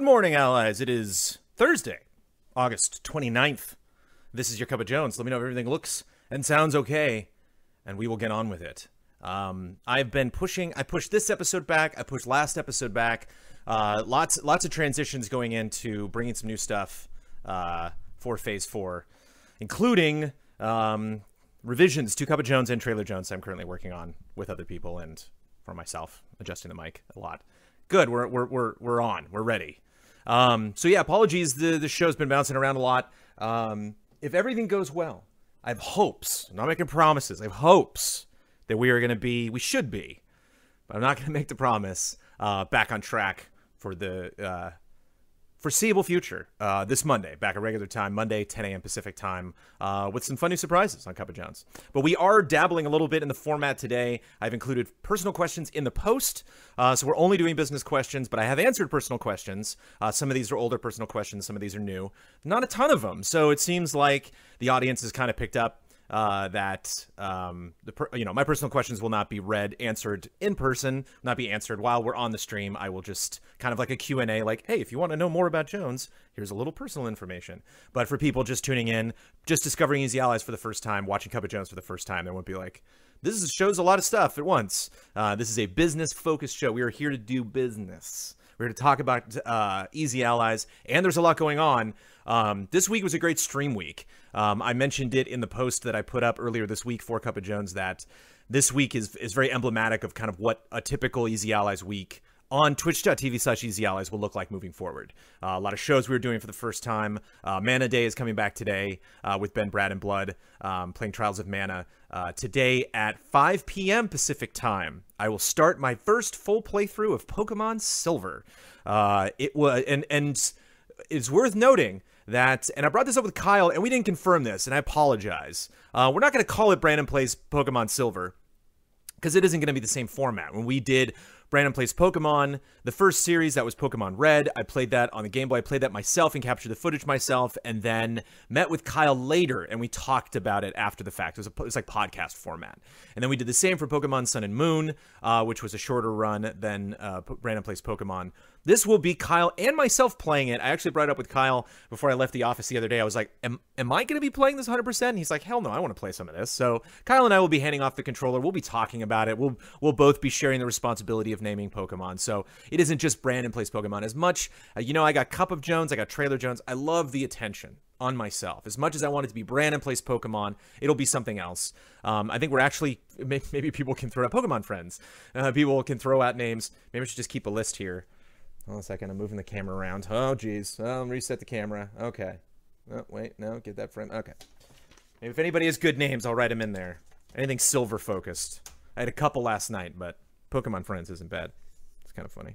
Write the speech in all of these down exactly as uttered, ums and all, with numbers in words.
morning, allies. It is Thursday, August twenty-ninth. This is your Cup of Jones. Let me know if everything looks and sounds okay, and we will get on with it. Um, I've been pushing, I pushed this episode back, I pushed last episode back. Uh, lots lots of transitions going into bringing some new stuff uh, for Phase four, including um, revisions to Cup of Jones and Trailer Jones I'm currently working on with other people and for myself, adjusting the mic a lot. Good, we're we're we're we're on. We're ready. Um, so yeah, apologies. The the show's been bouncing around a lot. Um, if everything goes well, I have hopes. I'm not making promises. I have hopes that we are going to be. We should be, but I'm not going to make the promise. Uh, back on track for the uh, foreseeable future. Uh, this Monday, back at regular time, Monday, ten a.m. Pacific time, uh, with some fun new surprises on Cup of Jones. But we are dabbling a little bit in the format today. I've included personal questions in the post, uh, so we're only doing business questions, but I have answered personal questions. Uh, some of these are older personal questions, some of these are new. Not a ton of them, so it seems like the audience has kind of picked up Uh, that um, the per- you know my personal questions will not be read, answered in person, not be answered while we're on the stream. I will just kind of like a Q and A, like, hey, if you want to know more about Jones, here's a little personal information. But for people just tuning in, just discovering Easy Allies for the first time, watching Cup of Jones for the first time, they won't be like, this is, shows a lot of stuff at once. Uh, this is a business-focused show. We are here to do business. We're here to talk about uh, Easy Allies, and there's a lot going on. Um, this week was a great stream week. Um, I mentioned it in the post that I put up earlier this week for Cup of Jones that this week is is very emblematic of kind of what a typical Easy Allies week on twitch.tv slash Easy Allies will look like moving forward. Uh, a lot of shows we were doing for the first time. Uh, Mana Day is coming back today uh, with Ben, Brad, and Blood um, playing Trials of Mana. Uh, today at five p.m. Pacific time, I will start my first full playthrough of Pokemon Silver. Uh, it was and and it's worth noting that, and I brought this up with Kyle, and we didn't confirm this, and I apologize. Uh, we're not going to call it Brandon Plays Pokemon Silver, because it isn't going to be the same format. When we did Brandon Plays Pokemon, the first series, that was Pokemon Red. I played that on the Game Boy. I played that myself and captured the footage myself, and then met with Kyle later, and we talked about it after the fact. It was, a, it was like podcast format. And then we did the same for Pokemon Sun and Moon, uh, which was a shorter run than uh, Brandon Plays Pokemon. This will be Kyle and myself playing it. I actually brought it up with Kyle before I left the office the other day. I was like, am, am I going to be playing this one hundred percent? And he's like, hell no, I want to play some of this. So Kyle and I will be handing off the controller. We'll be talking about it. We'll we'll both be sharing the responsibility of naming Pokemon. So it isn't just Brandon Plays Pokemon. As much, uh, you know, I got Cup of Jones, I got Trailer Jones. I love the attention on myself. As much as I want it to be Brandon Plays Pokemon, it'll be something else. Um, I think we're actually, maybe people can throw out Pokemon friends. Uh, people can throw out names. Maybe I should just keep a list here. Hold on a second, I'm moving the camera around. Oh, geez. Oh, reset the camera. Okay. Oh, wait, no, get that friend. Okay. Maybe if anybody has good names, I'll write them in there. Anything silver-focused. I had a couple last night, but Pokemon Friends isn't bad. It's kind of funny.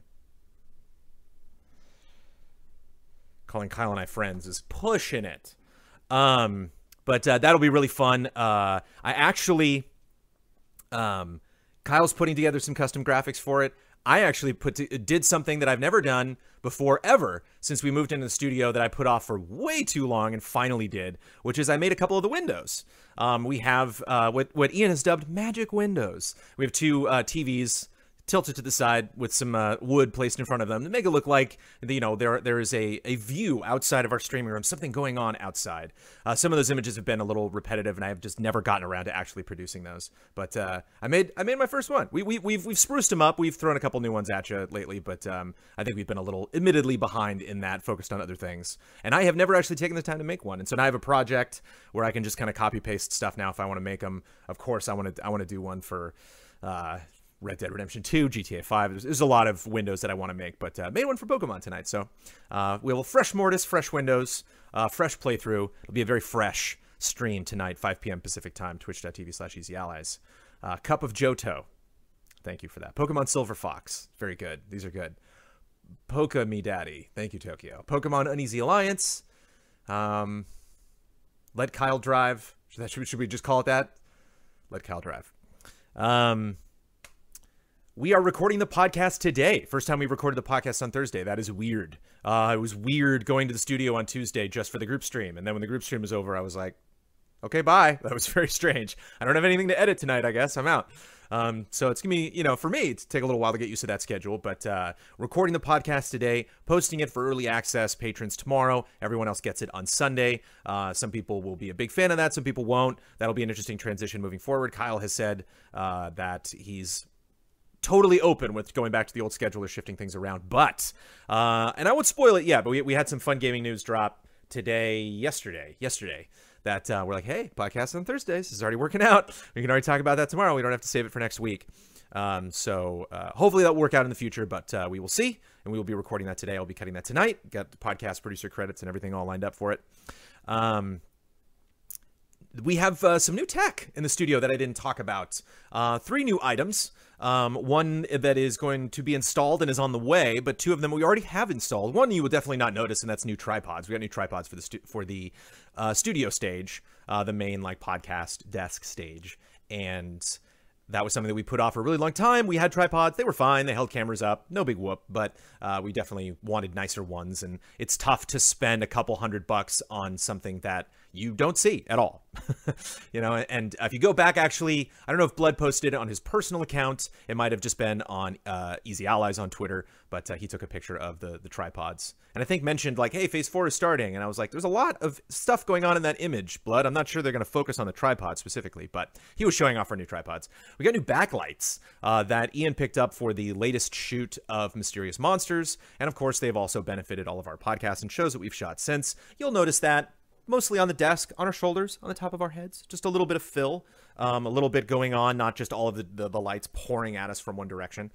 Calling Kyle and I friends is pushing it. Um, but uh, that'll be really fun. Uh, I actually... Um, Kyle's putting together some custom graphics for it. I actually put to, did something that I've never done before ever since we moved into the studio that I put off for way too long and finally did, which is I made a couple of the windows. Um, we have uh, what, what Ian has dubbed magic windows. We have two uh, T Vs tilted to the side with some uh, wood placed in front of them to make it look like, you know, there there is a, a view outside of our streaming room, something going on outside. Uh, some of those images have been a little repetitive, and I have just never gotten around to actually producing those. But uh, I made I made my first one. We, we, we've we've spruced them up. We've thrown a couple new ones at you lately, but um, I think we've been a little, admittedly, behind in that, focused on other things. And I have never actually taken the time to make one. And so now I have a project where I can just kind of copy-paste stuff now if I want to make them. Of course, I want to I want to do one for... Uh, Red Dead Redemption two, G T A five. There's, there's a lot of windows that I want to make, but uh, made one for Pokemon tonight. So uh, we will fresh Mortis, fresh windows, uh, fresh playthrough. It'll be a very fresh stream tonight, five p.m. Pacific time, twitch.tv slash Easy Allies. Uh, Cup of Johto. Thank you for that. Pokemon Silver Fox. Very good. These are good. Poke Me Daddy. Thank you, Tokyo. Pokemon Uneasy Alliance. Um, Let Kyle Drive. Should, that, should, should we just call it that? Let Kyle Drive. Um... We are recording the podcast today. First time we recorded the podcast on Thursday. That is weird. Uh, it was weird going to the studio on Tuesday just for the group stream. And then when the group stream was over, I was like, Okay, bye. That was very strange. I don't have anything to edit tonight, I guess. I'm out. Um, so it's going to be, you know, for me, it's take a little while to get used to that schedule. But uh, recording the podcast today, posting it for early access patrons tomorrow. Everyone else gets it on Sunday. Uh, some people will be a big fan of that. Some people won't. That'll be an interesting transition moving forward. Kyle has said uh, that he's totally open with going back to the old schedule or shifting things around. But, uh, and I won't spoil it yet, but we, we had some fun gaming news drop today, yesterday, yesterday. That uh, we're like, hey, podcast on Thursdays. This is already working out. We can already talk about that tomorrow. We don't have to save it for next week. Um, so uh, hopefully that will work out in the future, but uh, we will see. And we will be recording that today. I'll be cutting that tonight. Got the podcast producer credits and everything all lined up for it. Um, we have uh, some new tech in the studio that I didn't talk about. Uh, three new items. Um, one that is going to be installed and is on the way, but two of them we already have installed. One you will definitely not notice, and that's new tripods. We got new tripods for the stu- for the uh, studio stage, uh, the main like podcast desk stage, and that was something that we put off for a really long time. We had tripods. They were fine. They held cameras up. No big whoop, but uh, we definitely wanted nicer ones. And it's tough to spend a couple hundred bucks on something that you don't see at all. You know, and if you go back, actually, I don't know if Blood posted it on his personal account. It might have just been on uh, Easy Allies on Twitter, but uh, he took a picture of the, the tripods. And I think mentioned like, hey, phase four is starting. And I was like, there's a lot of stuff going on in that image, Blood. I'm not sure they're going to focus on the tripod specifically, but he was showing off our new tripods. We got new backlights uh, that Ian picked up for the latest shoot of Mysterious Monsters. And of course, they've also benefited all of our podcasts and shows that we've shot since. You'll notice that mostly on the desk, on our shoulders, on the top of our heads, just a little bit of fill, um, a little bit going on, not just all of the, the, the lights pouring at us from one direction.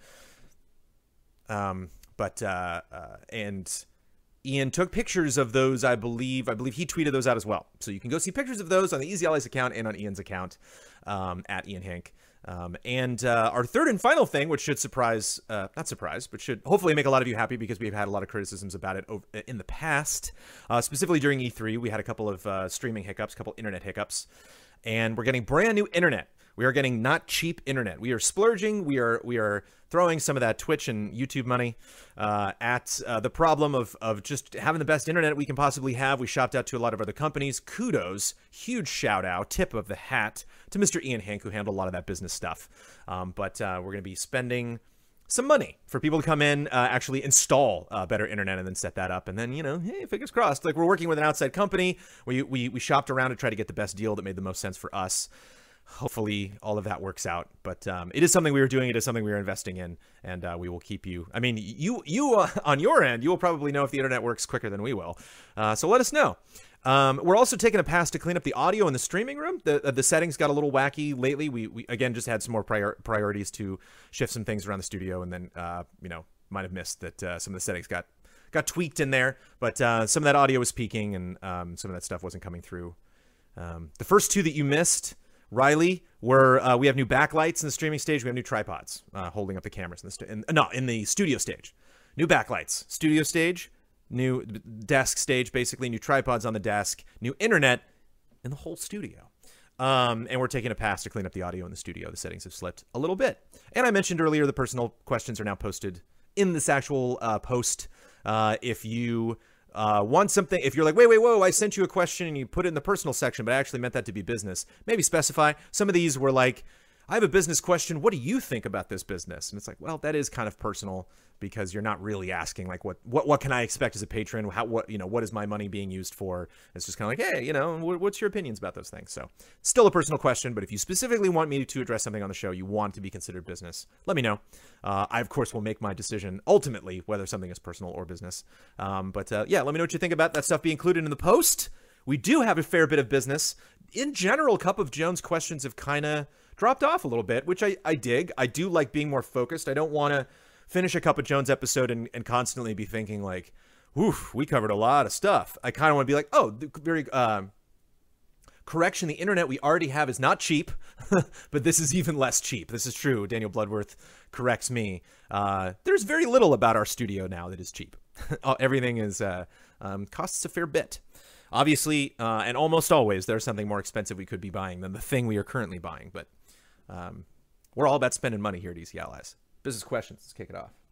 Um, but, uh, uh, and Ian took pictures of those, I believe, I believe he tweeted those out as well. So you can go see pictures of those on the Easy Allies account and on Ian's account, um, at Ian Hink. Um, and uh, our third and final thing, which should surprise, uh, not surprise, but should hopefully make a lot of you happy because we've had a lot of criticisms about it over, in the past. Uh, specifically during E three, we had a couple of uh, streaming hiccups, a couple internet hiccups, and we're getting brand new internet. We are getting not cheap internet. We are splurging. We are we are throwing some of that Twitch and YouTube money uh, at uh, the problem of of just having the best internet we can possibly have. We shopped out to a lot of other companies. Kudos, huge shout out, tip of the hat to Mister Ian Hink, who handled a lot of that business stuff. Um, but uh, we're going to be spending some money for people to come in, uh, actually install uh, better internet and then set that up. And then, you know, hey, fingers crossed. Like, we're working with an outside company. We, we, we shopped around to try to get the best deal that made the most sense for us. Hopefully all of that works out, but um, it is something we were doing. It is something we were investing in, and uh, we will keep you. I mean, you you uh, on your end, you will probably know if the internet works quicker than we will. Uh, so let us know. Um, we're also taking a pass to clean up the audio in the streaming room. The uh, the settings got a little wacky lately. We, we again just had some more prior priorities to shift some things around the studio, and then uh, you know might have missed that uh, some of the settings got got tweaked in there. But uh, some of that audio was peaking, and um, some of that stuff wasn't coming through. Um, the first two that you missed, Riley, where uh, we have new backlights in the streaming stage. We have new tripods uh, holding up the cameras in the st- in, no in the studio stage. New backlights, studio stage, new desk stage, basically new tripods on the desk, new internet in the whole studio. Um, and we're taking a pass to clean up the audio in the studio. The settings have slipped a little bit. And I mentioned earlier the personal questions are now posted in this actual uh, post. Uh, if you Uh, want something, if you're like, wait, wait, whoa, I sent you a question and you put it in the personal section, but I actually meant that to be business, maybe specify. Some of these were like, I have a business question. What do you think about this business? And it's like, well, that is kind of personal because you're not really asking like, what, what, what can I expect as a patron? How, what, you know, what is my money being used for? It's just kind of like, hey, you know, what's your opinions about those things? So still a personal question, but if you specifically want me to address something on the show, you want to be considered business, let me know. Uh, I, of course, will make my decision ultimately whether something is personal or business. Um, but uh, yeah, let me know what you think about that stuff being included in the post. We do have a fair bit of business. In general, Cup of Jones questions have kind of dropped off a little bit, which I, I dig. I do like being more focused. I don't want to finish a Cup of Jones episode and, and constantly be thinking like, oof, we covered a lot of stuff. I kind of want to be like, oh, very, uh, correction, the internet we already have is not cheap, but this is even less cheap. This is true. Daniel Bloodworth corrects me. Uh, there's very little about our studio now that is cheap. Everything is uh, um, costs a fair bit. Obviously, uh, and almost always, there's something more expensive we could be buying than the thing we are currently buying. But um, we're all about spending money here at Easy Allies. Business questions. Let's kick it off.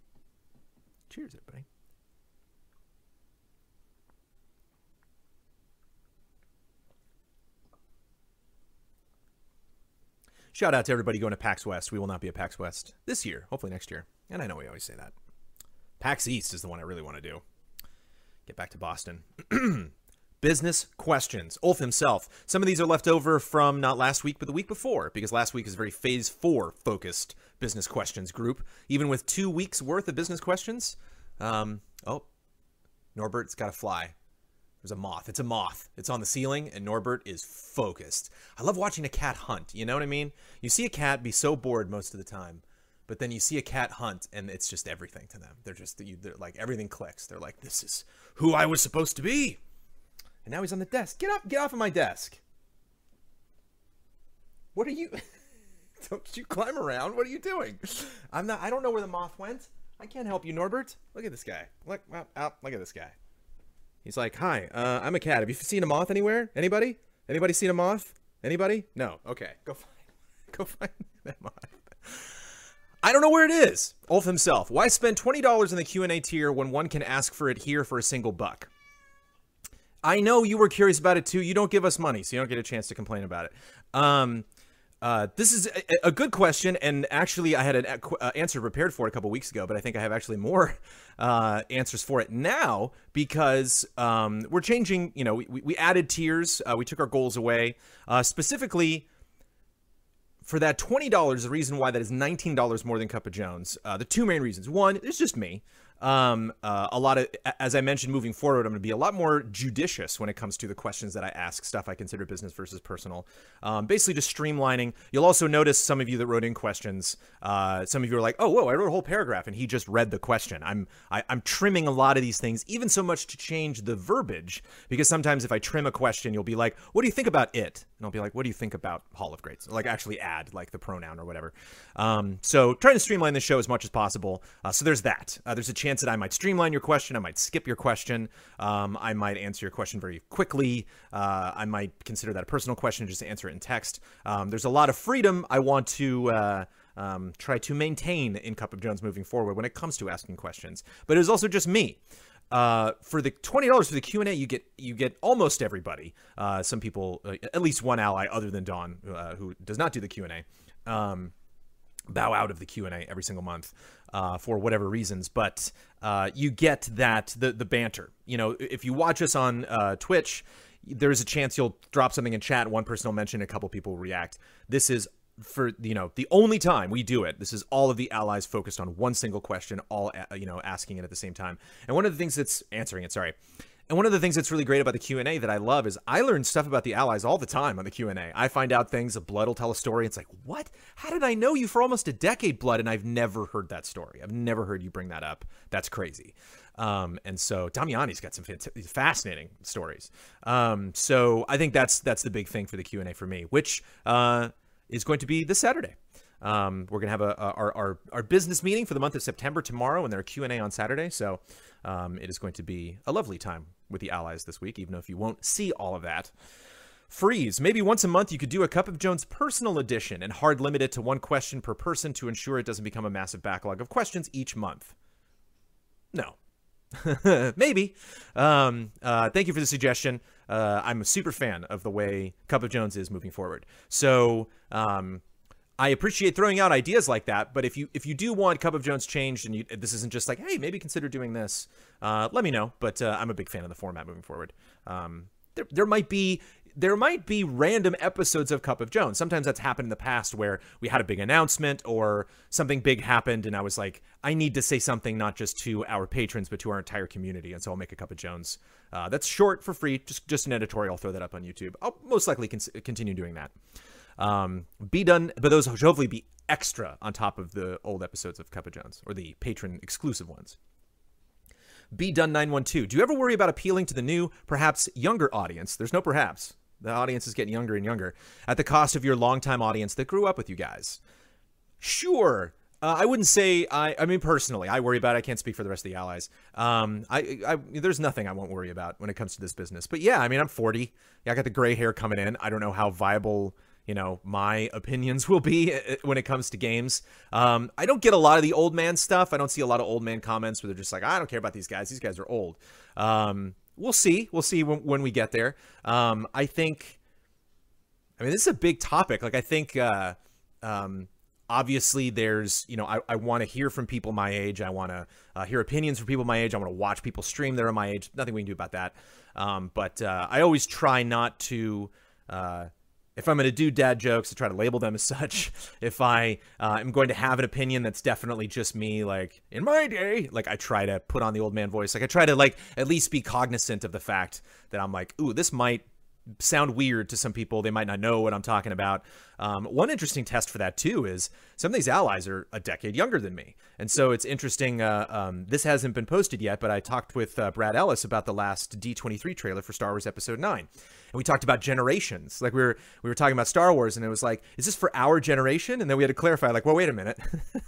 Cheers, everybody. Shout out to everybody going to PAX West. We will not be at PAX West this year. Hopefully next year. And I know we always say that. PAX East is the one I really want to do. Get back to Boston. Business questions. Ulf himself. Some of these are left over from not last week, but the week before, because last week is a very phase four focused business questions group. Even with two weeks worth of business questions. Um, oh, Norbert's got to fly. There's a moth. It's a moth. It's on the ceiling, and Norbert is focused. I love watching a cat hunt. You know what I mean? You see a cat be so bored most of the time, but then you see a cat hunt, and it's just everything to them. They're just, they're like, everything clicks. They're like, this is who I was supposed to be. And now he's on the desk. Get up, get off of my desk. What are you? Don't you climb around? What are you doing? I'm not, I don't know where the moth went. I can't help you, Norbert. Look at this guy. Look, out, look at this guy. He's like, hi, uh, I'm a cat. Have you seen a moth anywhere? Anybody? Anybody seen a moth? Anybody? No. Okay. Go find, go find that moth. I don't know where it is. Ulf himself. Why spend twenty dollars in the Q and A tier when one can ask for it here for a single buck? I know you were curious about it too. You don't give us money, so you don't get a chance to complain about it. Um, Uh, this is a, a good question, and actually I had an uh, answer prepared for it a couple weeks ago, but I think I have actually more uh, answers for it now because um, we're changing, you know, we, we added tiers, uh, we took our goals away, uh, specifically for that twenty dollars, the reason why that is nineteen dollars more than Cup of Jones. Uh, the two main reasons. One, it's just me. Um, uh, a lot of, as I mentioned, moving forward, I'm going to be a lot more judicious when it comes to the questions that I ask, stuff I consider business versus personal. Um, basically just streamlining. You'll also notice some of you that wrote in questions, uh, some of you are like, oh, whoa, I wrote a whole paragraph and he just read the question. I'm, I, I'm trimming a lot of these things, even so much to change the verbiage, because sometimes if I trim a question, you'll be like, what do you think about it? And I'll be like, what do you think about Hall of Greats? Like actually add like the pronoun or whatever. Um, so trying to streamline the show as much as possible. Uh, so there's that. Uh, there's a chance that I might streamline your question. I might skip your question. Um, I might answer your question very quickly. Uh, I might consider that a personal question, just to answer it in text. Um, there's a lot of freedom I want to uh, um, try to maintain in Cup of Jones moving forward when it comes to asking questions. But it was also just me. Uh, for the twenty dollars for the Q and A, you get you get almost everybody. Uh, some people, uh, at least one ally other than Dawn, uh, who does not do the Q and A. Um, bow out of the Q and A every single month uh, for whatever reasons, but uh, you get that, the, the banter. You know, if you watch us on uh, Twitch, there's a chance you'll drop something in chat, one person will mention, a couple people will react. This is, for, you know, the only time we do it. This is all of the allies focused on one single question, all, you know, asking it at the same time. And one of the things that's, answering it, sorry. And one of the things that's really great about the Q and A that I love is I learn stuff about the allies all the time on the Q and A. I find out things, Blood will tell a story. It's like, what? How did I know you for almost a decade, Blood? And I've never heard that story. I've never heard you bring that up. That's crazy. Um, and so Damiani's got some fascinating stories. Um, so I think that's that's the big thing for the Q and A for me, which uh, is going to be this Saturday. Um, we're going to have a, a our, our, our business meeting for the month of September tomorrow, and there are Q and A on Saturday. So um, it is going to be a lovely time with the allies this week, even if you won't see all of that. Freeze. Maybe once a month you could do a Cup of Jones personal edition and hard limit it to one question per person to ensure it doesn't become a massive backlog of questions each month. No. Maybe. Um, uh, thank you for the suggestion. Uh, I'm a super fan of the way Cup of Jones is moving forward. So um, I appreciate throwing out ideas like that, but if you if you do want Cup of Jones changed and you, this isn't just like, hey, maybe consider doing this, uh, let me know. But uh, I'm a big fan of the format moving forward. Um, there, there might be there might be random episodes of Cup of Jones. Sometimes that's happened in the past where we had a big announcement or something big happened, and I was like, I need to say something not just to our patrons, but to our entire community, and so I'll make a Cup of Jones. Uh, that's short for free, just just an editorial. I'll throw that up on YouTube. I'll most likely con- continue doing that. Um, be done, but those should hopefully be extra on top of the old episodes of Cup of Jones, or the patron exclusive ones. Be done nine one two. Do you ever worry about appealing to the new, perhaps younger audience? There's no perhaps. The audience is getting younger and younger at the cost of your longtime audience that grew up with you guys. Sure. Uh, I wouldn't say, I I mean, personally, I worry about it. I can't speak for the rest of the allies. Um, I, I There's nothing I won't worry about when it comes to this business. But yeah, I mean, I'm forty. Yeah, I got the gray hair coming in. I don't know how viable, you know, my opinions will be when it comes to games. Um, I don't get a lot of the old man stuff. I don't see a lot of old man comments where they're just like, I don't care about these guys. These guys are old. Um, we'll see. We'll see when, when we get there. Um, I think, I mean, this is a big topic. Like, I think, uh, Um, obviously, there's, you know, I, I want to hear from people my age. I want to uh, hear opinions from people my age. I want to watch people stream that are my age. Nothing we can do about that. Um, but uh, I always try not to, uh, if I'm going to do dad jokes, to try to label them as such. If I uh, am going to have an opinion that's definitely just me, like, in my day, like, I try to put on the old man voice. Like, I try to, like, at least be cognizant of the fact that I'm like, ooh, this might sound weird to some people. They might not know what I'm talking about. Um, one interesting test for that too is some of these allies are a decade younger than me. And so it's interesting. Uh, um, this hasn't been posted yet, but I talked with uh, Brad Ellis about the last D twenty-three trailer for Star Wars Episode nine. And we talked about generations. Like we were, we were talking about Star Wars, and it was like, is this for our generation? And then we had to clarify, like, well, wait a minute.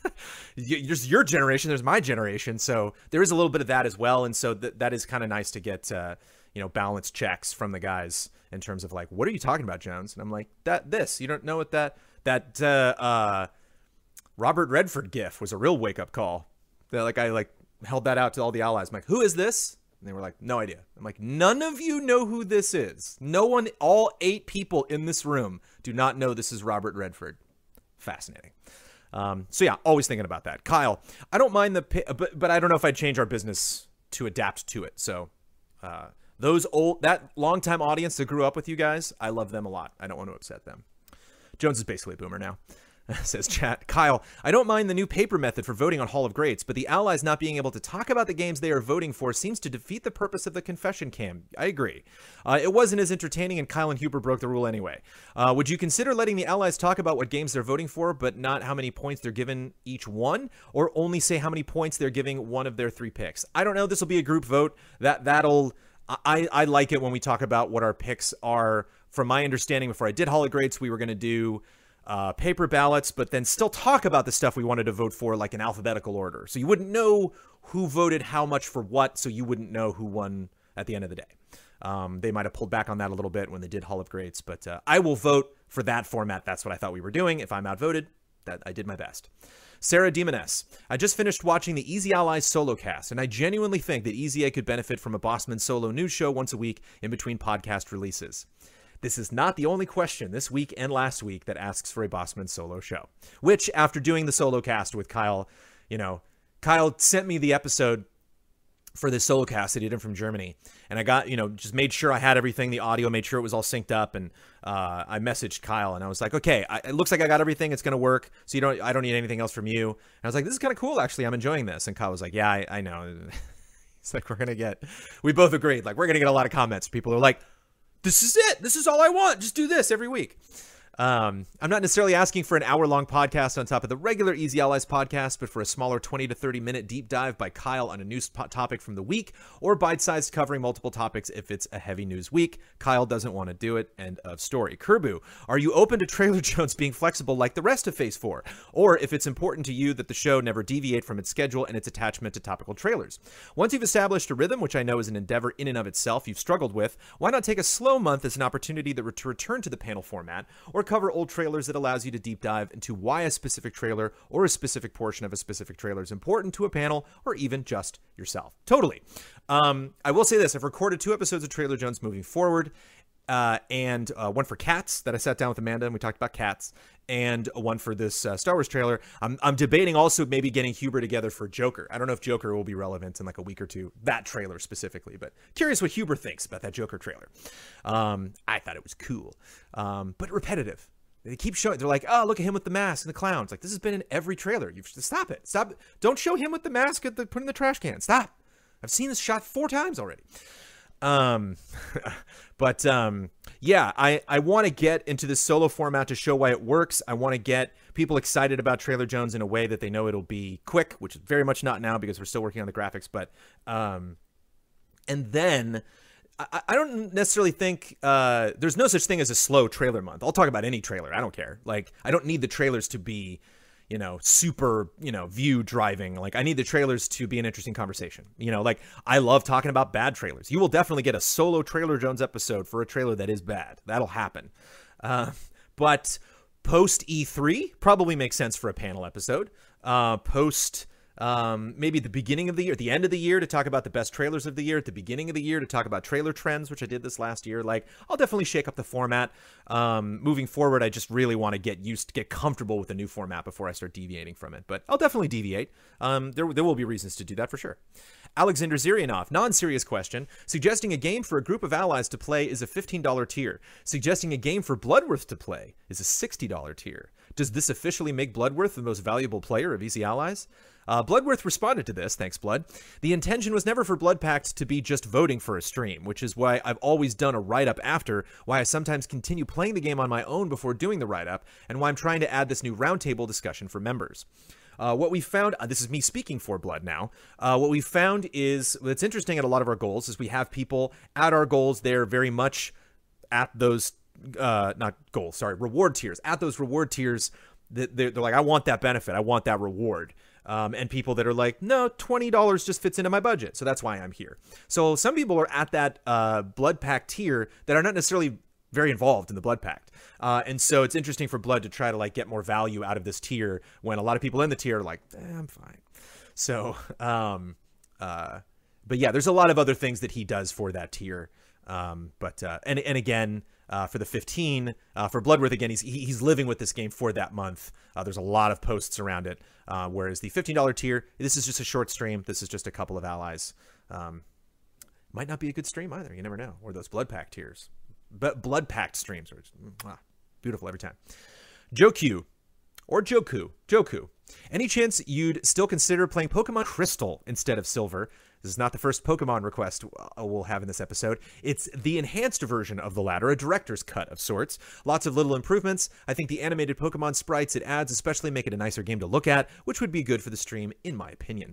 There's your generation, there's my generation. So there is a little bit of that as well. And so th- that is kind of nice to get, uh, you know, balance checks from the guys in terms of like, what are you talking about, Jones? And I'm like, that, this, you don't know what that, that, uh, uh, Robert Redford gif was a real wake up call. That, like, I like held that out to all the allies. I'm like, who is this? And they were like, no idea. I'm like, none of you know who this is. No one, all eight people in this room do not know this is Robert Redford. Fascinating. Um, so yeah, always thinking about that. Kyle, I don't mind the, but, but I don't know if I'd change our business to adapt to it. So, uh, those old, that longtime audience that grew up with you guys, I love them a lot. I don't want to upset them. Jones is basically a boomer now, says chat. Kyle, I don't mind the new paper method for voting on Hall of Greats, but the allies not being able to talk about the games they are voting for seems to defeat the purpose of the confession cam. I agree. Uh, it wasn't as entertaining, and Kyle and Huber broke the rule anyway. Uh, would you consider letting the allies talk about what games they're voting for, but not how many points they're giving each one, or only say how many points they're giving one of their three picks? I don't know. This will be a group vote. That, that'll... I, I like it when we talk about what our picks are. From my understanding, before I did Hall of Greats, we were going to do uh, paper ballots, but then still talk about the stuff we wanted to vote for, like in alphabetical order. So you wouldn't know who voted how much for what, so you wouldn't know who won at the end of the day. Um, they might have pulled back on that a little bit when they did Hall of Greats, but uh, I will vote for that format. That's what I thought we were doing. If I'm outvoted, that I did my best. Sarah Demones, I just finished watching the Easy Allies solo cast, and I genuinely think that E Z A could benefit from a Bossman solo news show once a week in between podcast releases. This is not the only question this week and last week that asks for a Bossman solo show, which after doing the solo cast with Kyle, you know, Kyle sent me the episode for this solo cast that he did from Germany. And I got, you know, just made sure I had everything, the audio, made sure it was all synced up. And uh, I messaged Kyle and I was like, okay, I, it looks like I got everything. It's going to work. So you don't, I don't need anything else from you. And I was like, this is kind of cool. Actually, I'm enjoying this. And Kyle was like, yeah, I, I know. It's like, we're going to get, we both agreed. Like, we're going to get a lot of comments. People are like, this is it. This is all I want. Just do this every week. Um, I'm not necessarily asking for an hour-long podcast on top of the regular Easy Allies podcast, but for a smaller twenty to thirty minute deep dive by Kyle on a news po- topic from the week, or bite-sized covering multiple topics if it's a heavy news week. Kyle doesn't want to do it. End of story. Kerbu, are you open to Trailer Jones being flexible like the rest of Phase four? Or if it's important to you that the show never deviate from its schedule and its attachment to topical trailers? Once you've established a rhythm, which I know is an endeavor in and of itself you've struggled with, why not take a slow month as an opportunity that re- to return to the panel format, or cover old trailers that allows you to deep dive into why a specific trailer or a specific portion of a specific trailer is important to a panel or even just yourself. Totally. Um, I will say this. I've recorded two episodes of Trailer Jones moving forward, uh, and uh, one for Cats that I sat down with Amanda and we talked about Cats, and one for this uh, Star Wars trailer. I'm, I'm debating also maybe getting Huber together for Joker. I don't know if Joker will be relevant in like a week or two, that trailer specifically, but curious what Huber thinks about that Joker trailer. Um, I thought it was cool, um, but repetitive. They keep showing, they're like, oh, look at him with the mask and the clowns. Like, this has been in every trailer. You stop it. Stop it. Don't show him with the mask at the, put in the trash can. Stop. I've seen this shot four times already. Um, but, um, yeah, I, I want to get into this solo format to show why it works. I want to get people excited about Trailer Jones in a way that they know it'll be quick, which is very much not now because we're still working on the graphics. But, um, and then I, I don't necessarily think uh, there's no such thing as a slow trailer month. I'll talk about any trailer. I don't care. Like, I don't need the trailers to be, you know, super, you know, view driving. Like, I need the trailers to be an interesting conversation. You know, like, I love talking about bad trailers. You will definitely get a solo Trailer Jones episode for a trailer that is bad. That'll happen. Uh, but post E three probably makes sense for a panel episode. Uh, post Um, maybe the beginning of the year, the end of the year to talk about the best trailers of the year, at the beginning of the year to talk about trailer trends, which I did this last year. Like, I'll definitely shake up the format. Um, moving forward, I just really want to get used to get comfortable with the new format before I start deviating from it. But I'll definitely deviate. Um, there, there will be reasons to do that for sure. Alexander Zirianov, non-serious question. Suggesting a game for a group of allies to play is a fifteen dollar tier. Suggesting a game for Bloodworth to play is a sixty dollar tier. Does this officially make Bloodworth the most valuable player of Easy Allies? Uh, Bloodworth responded to this, thanks Blood. The intention was never for Blood Pact to be just voting for a stream, which is why I've always done a write-up after, why I sometimes continue playing the game on my own before doing the write-up, and why I'm trying to add this new roundtable discussion for members. Uh, what we found, uh, this is me speaking for Blood now, uh, what we found is, what's interesting at a lot of our goals is we have people at our goals, they're very much at those, uh, not goals, sorry, reward tiers, at those reward tiers, they're, they're like, I want that benefit, I want that reward. Um, and people that are like, no, twenty dollars just fits into my budget, so that's why I'm here. So some people are at that uh, Blood Pact tier that are not necessarily very involved in the Blood Pact. Uh, and so it's interesting for Blood to try to like get more value out of this tier when a lot of people in the tier are like, eh, I'm fine. So, um, uh, but yeah, there's a lot of other things that he does for that tier. Um, but, uh, and, and again, uh, for the fifteen, uh, for Bloodworth, again, he's, he, he's living with this game for that month. Uh, there's a lot of posts around it. Uh, whereas the fifteen dollar tier, this is just a short stream. This is just a couple of allies. Um, might not be a good stream either. You never know. Or those Blood Pact tiers. But Blood Pact streams are just, ah, beautiful every time. Joku, or Joku, Joku. Any chance you'd still consider playing Pokemon Crystal instead of Silver? This is not the first Pokemon request we'll have in this episode. It's the enhanced version of the latter, a director's cut of sorts. Lots of little improvements. I think the animated Pokemon sprites it adds especially make it a nicer game to look at, which would be good for the stream, in my opinion.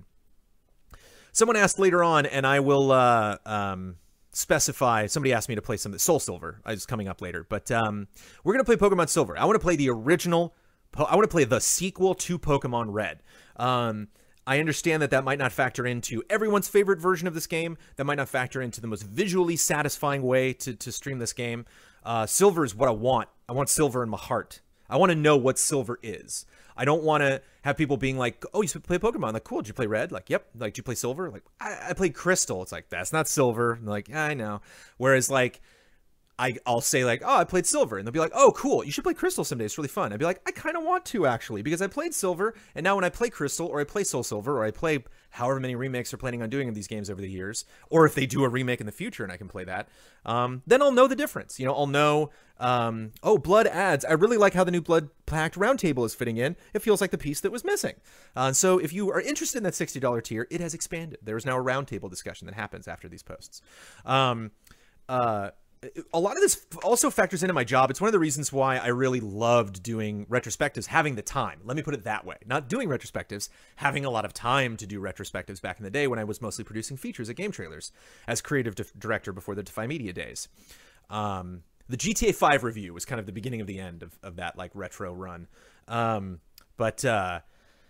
Someone asked later on, and I will uh, um, specify, somebody asked me to play some Soul Silver. It's coming up later, but um, we're going to play Pokemon Silver. I want to play the original, I want to play the sequel to Pokemon Red. Um... I understand that that might not factor into everyone's favorite version of this game. That might not factor into the most visually satisfying way to, to stream this game. Uh, silver is what I want. I want silver in my heart. I want to know what silver is. I don't want to have people being like, oh, you play Pokemon. Like, cool. Did you play red? Like, yep. Like, did you play silver? Like, I, I played crystal. It's like, that's not silver. And like, yeah, I know. Whereas like, I, I'll say like, oh, I played Silver. And they'll be like, oh, cool. You should play Crystal someday. It's really fun. I'd be like, I kind of want to, actually, because I played Silver. And now when I play Crystal or I play Soul Silver or I play however many remakes they're planning on doing of these games over the years, or if they do a remake in the future and I can play that, um, then I'll know the difference. You know, I'll know, um, oh, Blood adds. I really like how the new Blood Pact Roundtable is fitting in. It feels like the piece that was missing. Uh, so if you are interested in that sixty dollar tier, it has expanded. There is now a roundtable discussion that happens after these posts. Um, uh, A lot of this also factors into my job. It's one of the reasons why I really loved doing retrospectives, having the time. Let me put it that way. Not doing retrospectives, having a lot of time to do retrospectives back in the day when I was mostly producing features at Game Trailers as creative director before the Defy Media days. Um, the G T A five review was kind of the beginning of the end of, of that like retro run. Um, but uh,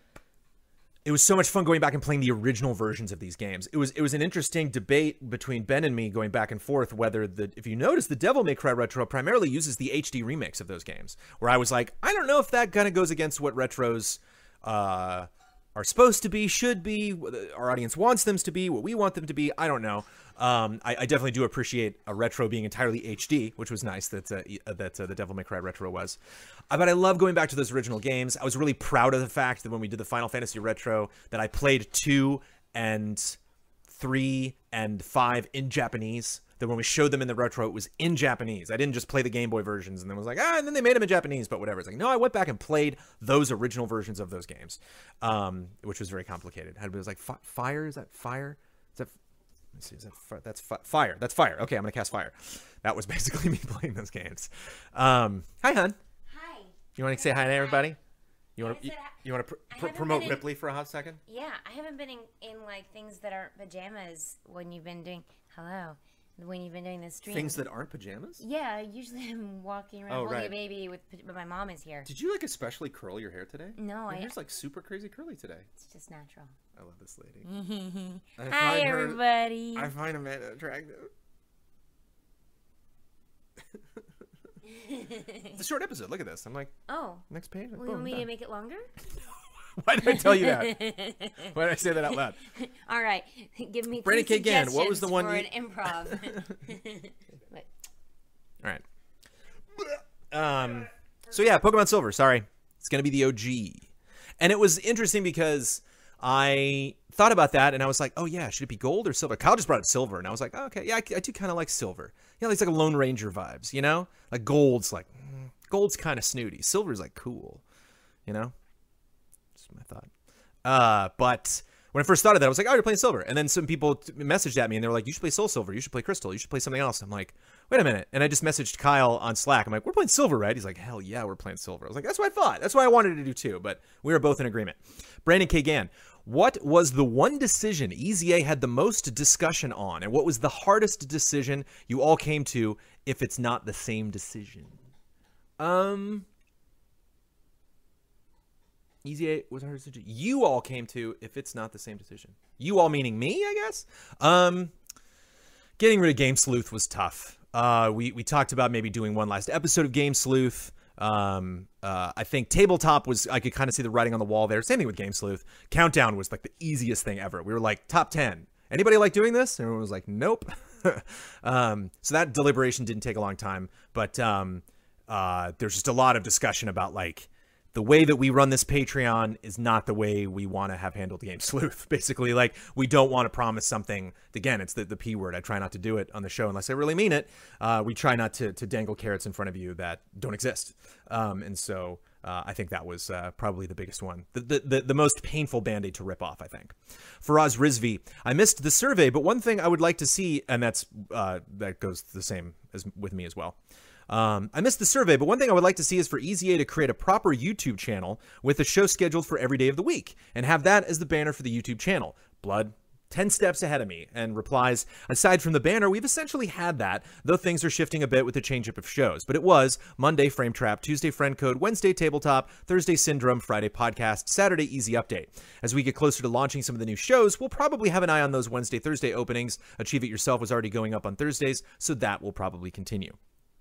it was so much fun going back and playing the original versions of these games. It was it was an interesting debate between Ben and me going back and forth whether the, if you notice, the Devil May Cry Retro primarily uses the H D remakes of those games, where I was like, I don't know if that kind of goes against what retros uh, are supposed to be, should be, our audience wants them to be, what we want them to be. I don't know. Um, I, I definitely do appreciate a retro being entirely H D, which was nice that uh, that uh, the Devil May Cry Retro was. Uh, but I love going back to those original games. I was really proud of the fact that when we did the Final Fantasy Retro, that I played two and three and five in Japanese. That when we showed them in the retro, it was in Japanese. I didn't just play the Game Boy versions and then was like, ah, and then they made them in Japanese, but whatever. It's like, no, I went back and played those original versions of those games, um, which was very complicated. It was like, fire? Is that fire? Is that... Let's see, is that fi that's fi fire? That's fire. Okay, I'm gonna cast fire. That was basically me playing those games. Um, hi, hun. Hi. You want to say hi to everybody? You want to you, you want to pr pr promote in, Ripley for a hot second? Yeah, I haven't been in, in like things that aren't pajamas when you've been doing hello when you've been doing this stream. Things that aren't pajamas? Yeah, usually I'm walking around oh, holding right. a baby with, but my mom is here. Did you like especially curl your hair today? No, your I. Your hair's like super crazy curly today. It's just natural. I love this lady. Hi, everybody. Her, I find Amanda attractive. It's a short episode. Look at this. I'm like, oh, next page. Will you want me to make it longer? Why did I tell you that? Why did I say that out loud? All right, give me Brandon three K. Gann, what was the one for you- an improv. All right. Um. So yeah, Pokemon Silver. Sorry, it's gonna be the O G, and it was interesting because I thought about that and I was like, oh yeah, should it be gold or silver? Kyle just brought up silver, and I was like, oh, okay, yeah, I, I do kind of like silver. You know, it's like a Lone Ranger vibes, you know? Like gold's like, mm, gold's kind of snooty. Silver's like cool, you know? Just my thought. Uh, but when I first thought of that, I was like, oh, you're playing silver. And then some people t- messaged at me and they were like, you should play Soul Silver. You should play Crystal. You should play something else. I'm like, wait a minute. And I just messaged Kyle on Slack. I'm like, we're playing silver, right? He's like, hell yeah, we're playing silver. I was like, that's what I thought. That's what I wanted to do too. But we were both in agreement. Brandon K. Gann, what was the one decision E Z A had the most discussion on? And what was the hardest decision you all came to if it's not the same decision? Um... E Z A was our decision. You all came to if it's not the same decision. You all meaning me, I guess. Um, getting rid of Game Sleuth was tough. Uh, we we talked about maybe doing one last episode of Game Sleuth. Um, uh, I think Tabletop was, I could kind of see the writing on the wall there. Same thing with Game Sleuth. Countdown was like the easiest thing ever. We were like top ten. Anybody like doing this? Everyone was like, nope. um, so that deliberation didn't take a long time, but um, uh, there's just a lot of discussion about like, the way that we run this Patreon is not the way we want to have handled Game Sleuth. Basically, like, we don't want to promise something. Again, it's the, the P word. I try not to do it on the show unless I really mean it. Uh, we try not to, to dangle carrots in front of you that don't exist. Um, and so uh, I think that was uh, probably the biggest one. The, the, the, the most painful Band-Aid to rip off, I think. Faraz Rizvi, I missed the survey, but one thing I would like to see, and that's uh, that goes the same as with me as well. Um, I missed the survey, but one thing I would like to see is for E Z A to create a proper YouTube channel with a show scheduled for every day of the week and have that as the banner for the YouTube channel. Blood, ten steps ahead of me, and replies, aside from the banner, we've essentially had that, though things are shifting a bit with the change-up of shows. But it was Monday, Frame Trap, Tuesday, Friend Code, Wednesday, Tabletop, Thursday, Syndrome, Friday, Podcast, Saturday, Easy Update. As we get closer to launching some of the new shows, we'll probably have an eye on those Wednesday, Thursday openings. Achieve It Yourself was already going up on Thursdays, so that will probably continue.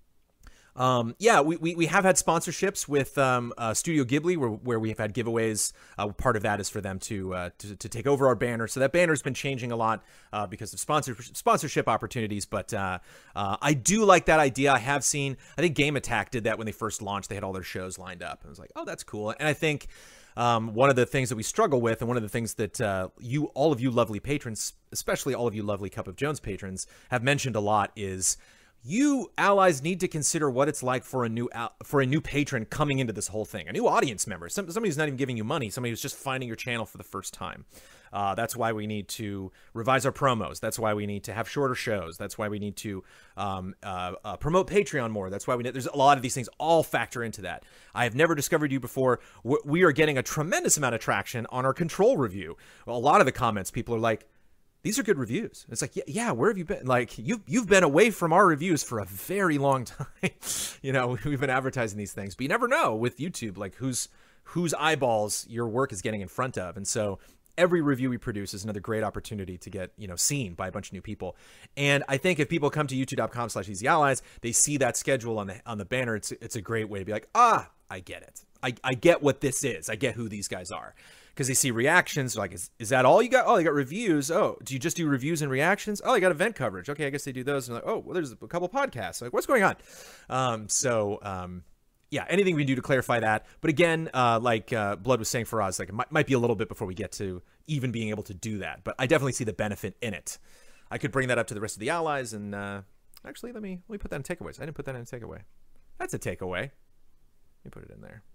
Um, yeah, we, we, we have had sponsorships with um, uh, Studio Ghibli where, where we have had giveaways. Uh, part of that is for them to, uh, to to take over our banner. So that banner's been changing a lot uh, because of sponsor, sponsorship opportunities. But uh, uh, I do like that idea. I have seen, I think Game Attack did that when they first launched. They had all their shows lined up. I was like, oh, that's cool. And I think um, one of the things that we struggle with, and one of the things that uh, you, all of you lovely patrons, especially all of you lovely Cup of Jones patrons, have mentioned a lot is you allies need to consider what it's like for a new for a new patron coming into this whole thing, a new audience member, Some, somebody who's not even giving you money, somebody who's just finding your channel for the first time. Uh, that's why we need to revise our promos. That's why we need to have shorter shows. That's why we need to um, uh, uh, promote Patreon more. That's why we need, there's a lot of these things all factor into that. I have never discovered you before. We are getting a tremendous amount of traction on our Control review. Well, a lot of the comments, people are like, these are good reviews. It's like, yeah, yeah, where have you been? Like, you've, you've been away from our reviews for a very long time. You know, we've been advertising these things, but you never know with YouTube, like whose, whose eyeballs your work is getting in front of. And so every review we produce is another great opportunity to get, you know, seen by a bunch of new people. And I think if people come to youtube.com slash easy allies, they see that schedule on the, on the banner. It's, it's a great way to be like, ah, I get it. I, I get what this is. I get who these guys are. Because they see reactions, like, is, is that all you got? Oh, they got reviews. Oh, do you just do reviews and reactions? Oh, they got event coverage. Okay, I guess they do those. And like, oh, well, there's a couple podcasts. Like, what's going on? Um, so, um, yeah, anything we can do to clarify that. But again, uh, like uh, Blood was saying for us, like it might, might be a little bit before we get to even being able to do that. But I definitely see the benefit in it. I could bring that up to the rest of the allies. And uh, actually, let me let me put that in takeaways. I didn't put that in a takeaway. That's a takeaway. Let me put it in there.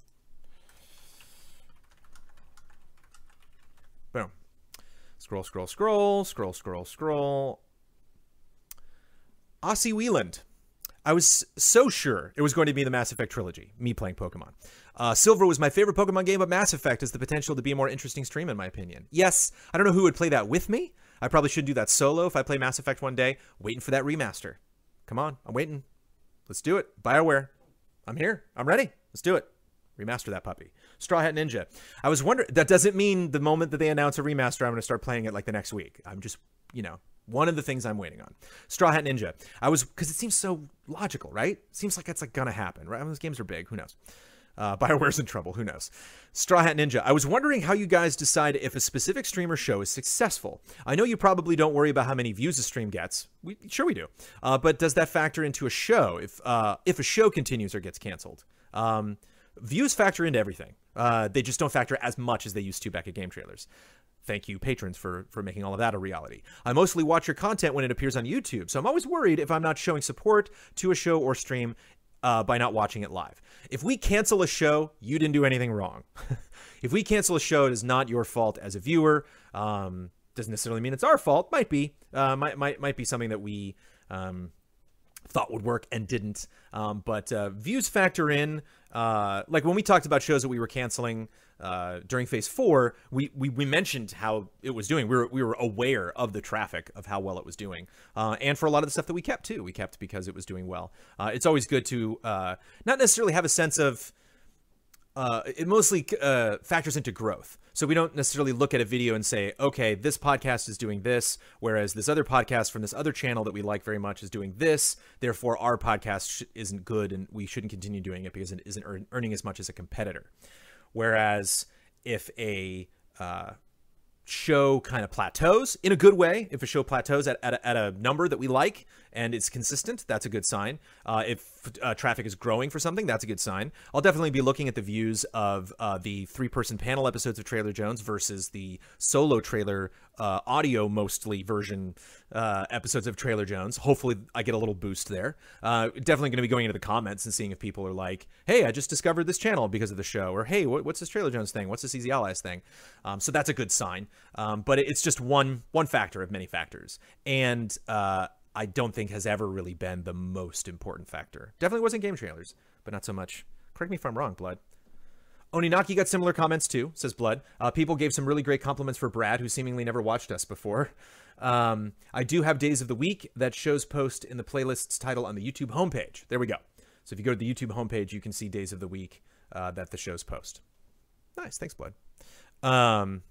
Boom. Scroll, scroll, scroll, scroll, scroll, scroll. Aussie Wieland. I was so sure it was going to be the Mass Effect trilogy, me playing Pokemon. Uh, Silver was my favorite Pokemon game, but Mass Effect has the potential to be a more interesting stream, in my opinion. Yes, I don't know who would play that with me. I probably should do that solo if I play Mass Effect one day. Waiting for that remaster. Come on, I'm waiting. Let's do it. BioWare. I'm here. I'm ready. Let's do it. Remaster that puppy. Straw Hat Ninja. I was wondering, that doesn't mean the moment that they announce a remaster, I'm going to start playing it like the next week. I'm just, you know, one of the things I'm waiting on. Straw Hat Ninja. I was, because it seems so logical, right? Seems like it's like going to happen, right? I mean, those games are big. Who knows? Uh, BioWare's in trouble. Who knows? Straw Hat Ninja. I was wondering how you guys decide if a specific streamer show is successful. I know you probably don't worry about how many views a stream gets. We, sure we do. Uh, but does that factor into a show if uh, if a show continues or gets canceled? Um, views factor into everything. Uh, they just don't factor as much as they used to back at Game Trailers. Thank you, patrons, for, for making all of that a reality. I mostly watch your content when it appears on YouTube, so I'm always worried if I'm not showing support to a show or stream Uh, by not watching it live. If we cancel a show, you didn't do anything wrong. If we cancel a show, it is not your fault as a viewer. Um, doesn't necessarily mean it's our fault. Might be. Uh, might, might, might be something that we um, thought would work and didn't. Um, but uh, views factor in. Uh, like when we talked about shows that we were canceling uh, during phase four, we, we we mentioned how it was doing. We were we were aware of the traffic, of how well it was doing, uh, and for a lot of the stuff that we kept too, we kept because it was doing well. Uh, it's always good to uh, not necessarily have a sense of. Uh, it mostly uh, factors into growth. So we don't necessarily look at a video and say, okay, this podcast is doing this, whereas this other podcast from this other channel that we like very much is doing this. Therefore, our podcast sh- isn't good and we shouldn't continue doing it because it isn't earn- earning as much as a competitor. Whereas if a uh, show kind of plateaus in a good way, if a show plateaus at, at, a, at a number that we like and it's consistent, that's a good sign. Uh, if uh, traffic is growing for something, that's a good sign. I'll definitely be looking at the views of uh, the three-person panel episodes of Trailer Jones versus the solo trailer uh, audio mostly version uh, episodes of Trailer Jones. Hopefully I get a little boost there. Uh, definitely going to be going into the comments and seeing if people are like, hey, I just discovered this channel because of the show, or hey, what, what's this Trailer Jones thing? What's this Easy Allies thing? Um, so that's a good sign. Um, but it's just one one factor of many factors. And uh, I don't think has ever really been the most important factor. Definitely wasn't Game Trailers, but not so much. Correct me if I'm wrong, Blood. Oninaki got similar comments too, says Blood. Uh, people gave some really great compliments for Brad, who seemingly never watched us before. Um, I do have Days of the Week that shows post in the playlist's title on the YouTube homepage. There we go. So if you go to the YouTube homepage, you can see Days of the Week uh, that the shows post. Nice. Thanks, Blood. Um...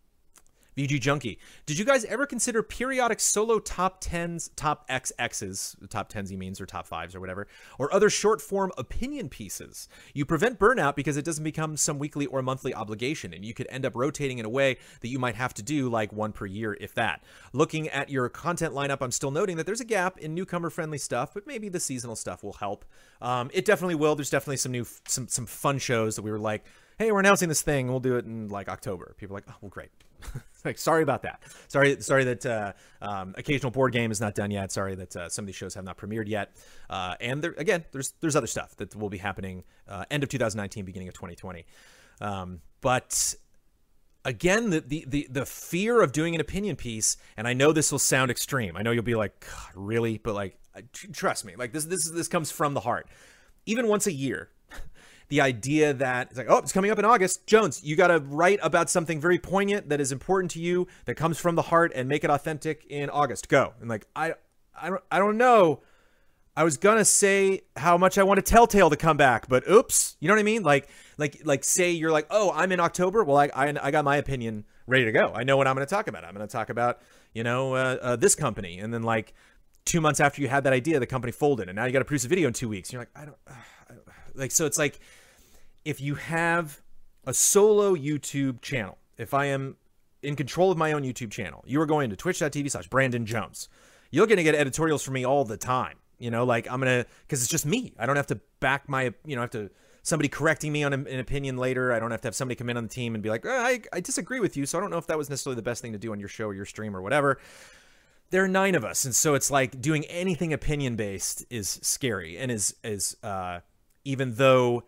V G Junkie. Did you guys ever consider periodic solo top tens, top X X's, top tens he means, or top fives or whatever, or other short form opinion pieces? You prevent burnout because it doesn't become some weekly or monthly obligation, and you could end up rotating in a way that you might have to do like one per year, if that. Looking at your content lineup, I'm still noting that there's a gap in newcomer friendly stuff, but maybe the seasonal stuff will help. Um, it definitely will. There's definitely some new, some, some fun shows that we were like, hey, we're announcing this thing. We'll do it in like October. People are like, oh, well, great. Like, sorry about that. Sorry, sorry that uh, um, occasional board game is not done yet. Sorry that uh, some of these shows have not premiered yet. Uh, and there, again, there's there's other stuff that will be happening uh, end of two thousand nineteen, beginning of twenty twenty. Um, but again, the, the the the fear of doing an opinion piece, and I know this will sound extreme. I know you'll be like, God, really? But like, trust me, like this this this comes from the heart. Even once a year. The idea that it's like, oh, it's coming up in August. Jones, you got to write about something very poignant that is important to you, that comes from the heart, and make it authentic in August. Go. And like, I, I don't, I don't know. I was gonna say how much I want a Telltale to come back, but oops, you know what I mean? Like, like, like, say you're like, oh, I'm in October. Well, I, I, I got my opinion ready to go. I know what I'm going to talk about. I'm going to talk about, you know, uh, uh, this company, and then like two months after you had that idea, the company folded, and now you got to produce a video in two weeks. And you're like, I don't, uh, I don't, like, so it's like. If you have a solo YouTube channel, if I am in control of my own YouTube channel, you are going to twitch.tv slash Brandon Jones. You're going to get editorials from me all the time. You know, like I'm going to, because it's just me. I don't have to back my, you know, I have to, somebody correcting me on an opinion later. I don't have to have somebody come in on the team and be like, oh, I, I disagree with you. So I don't know if that was necessarily the best thing to do on your show or your stream or whatever. There are nine of us. And so it's like doing anything opinion based is scary. And is, is, uh, even though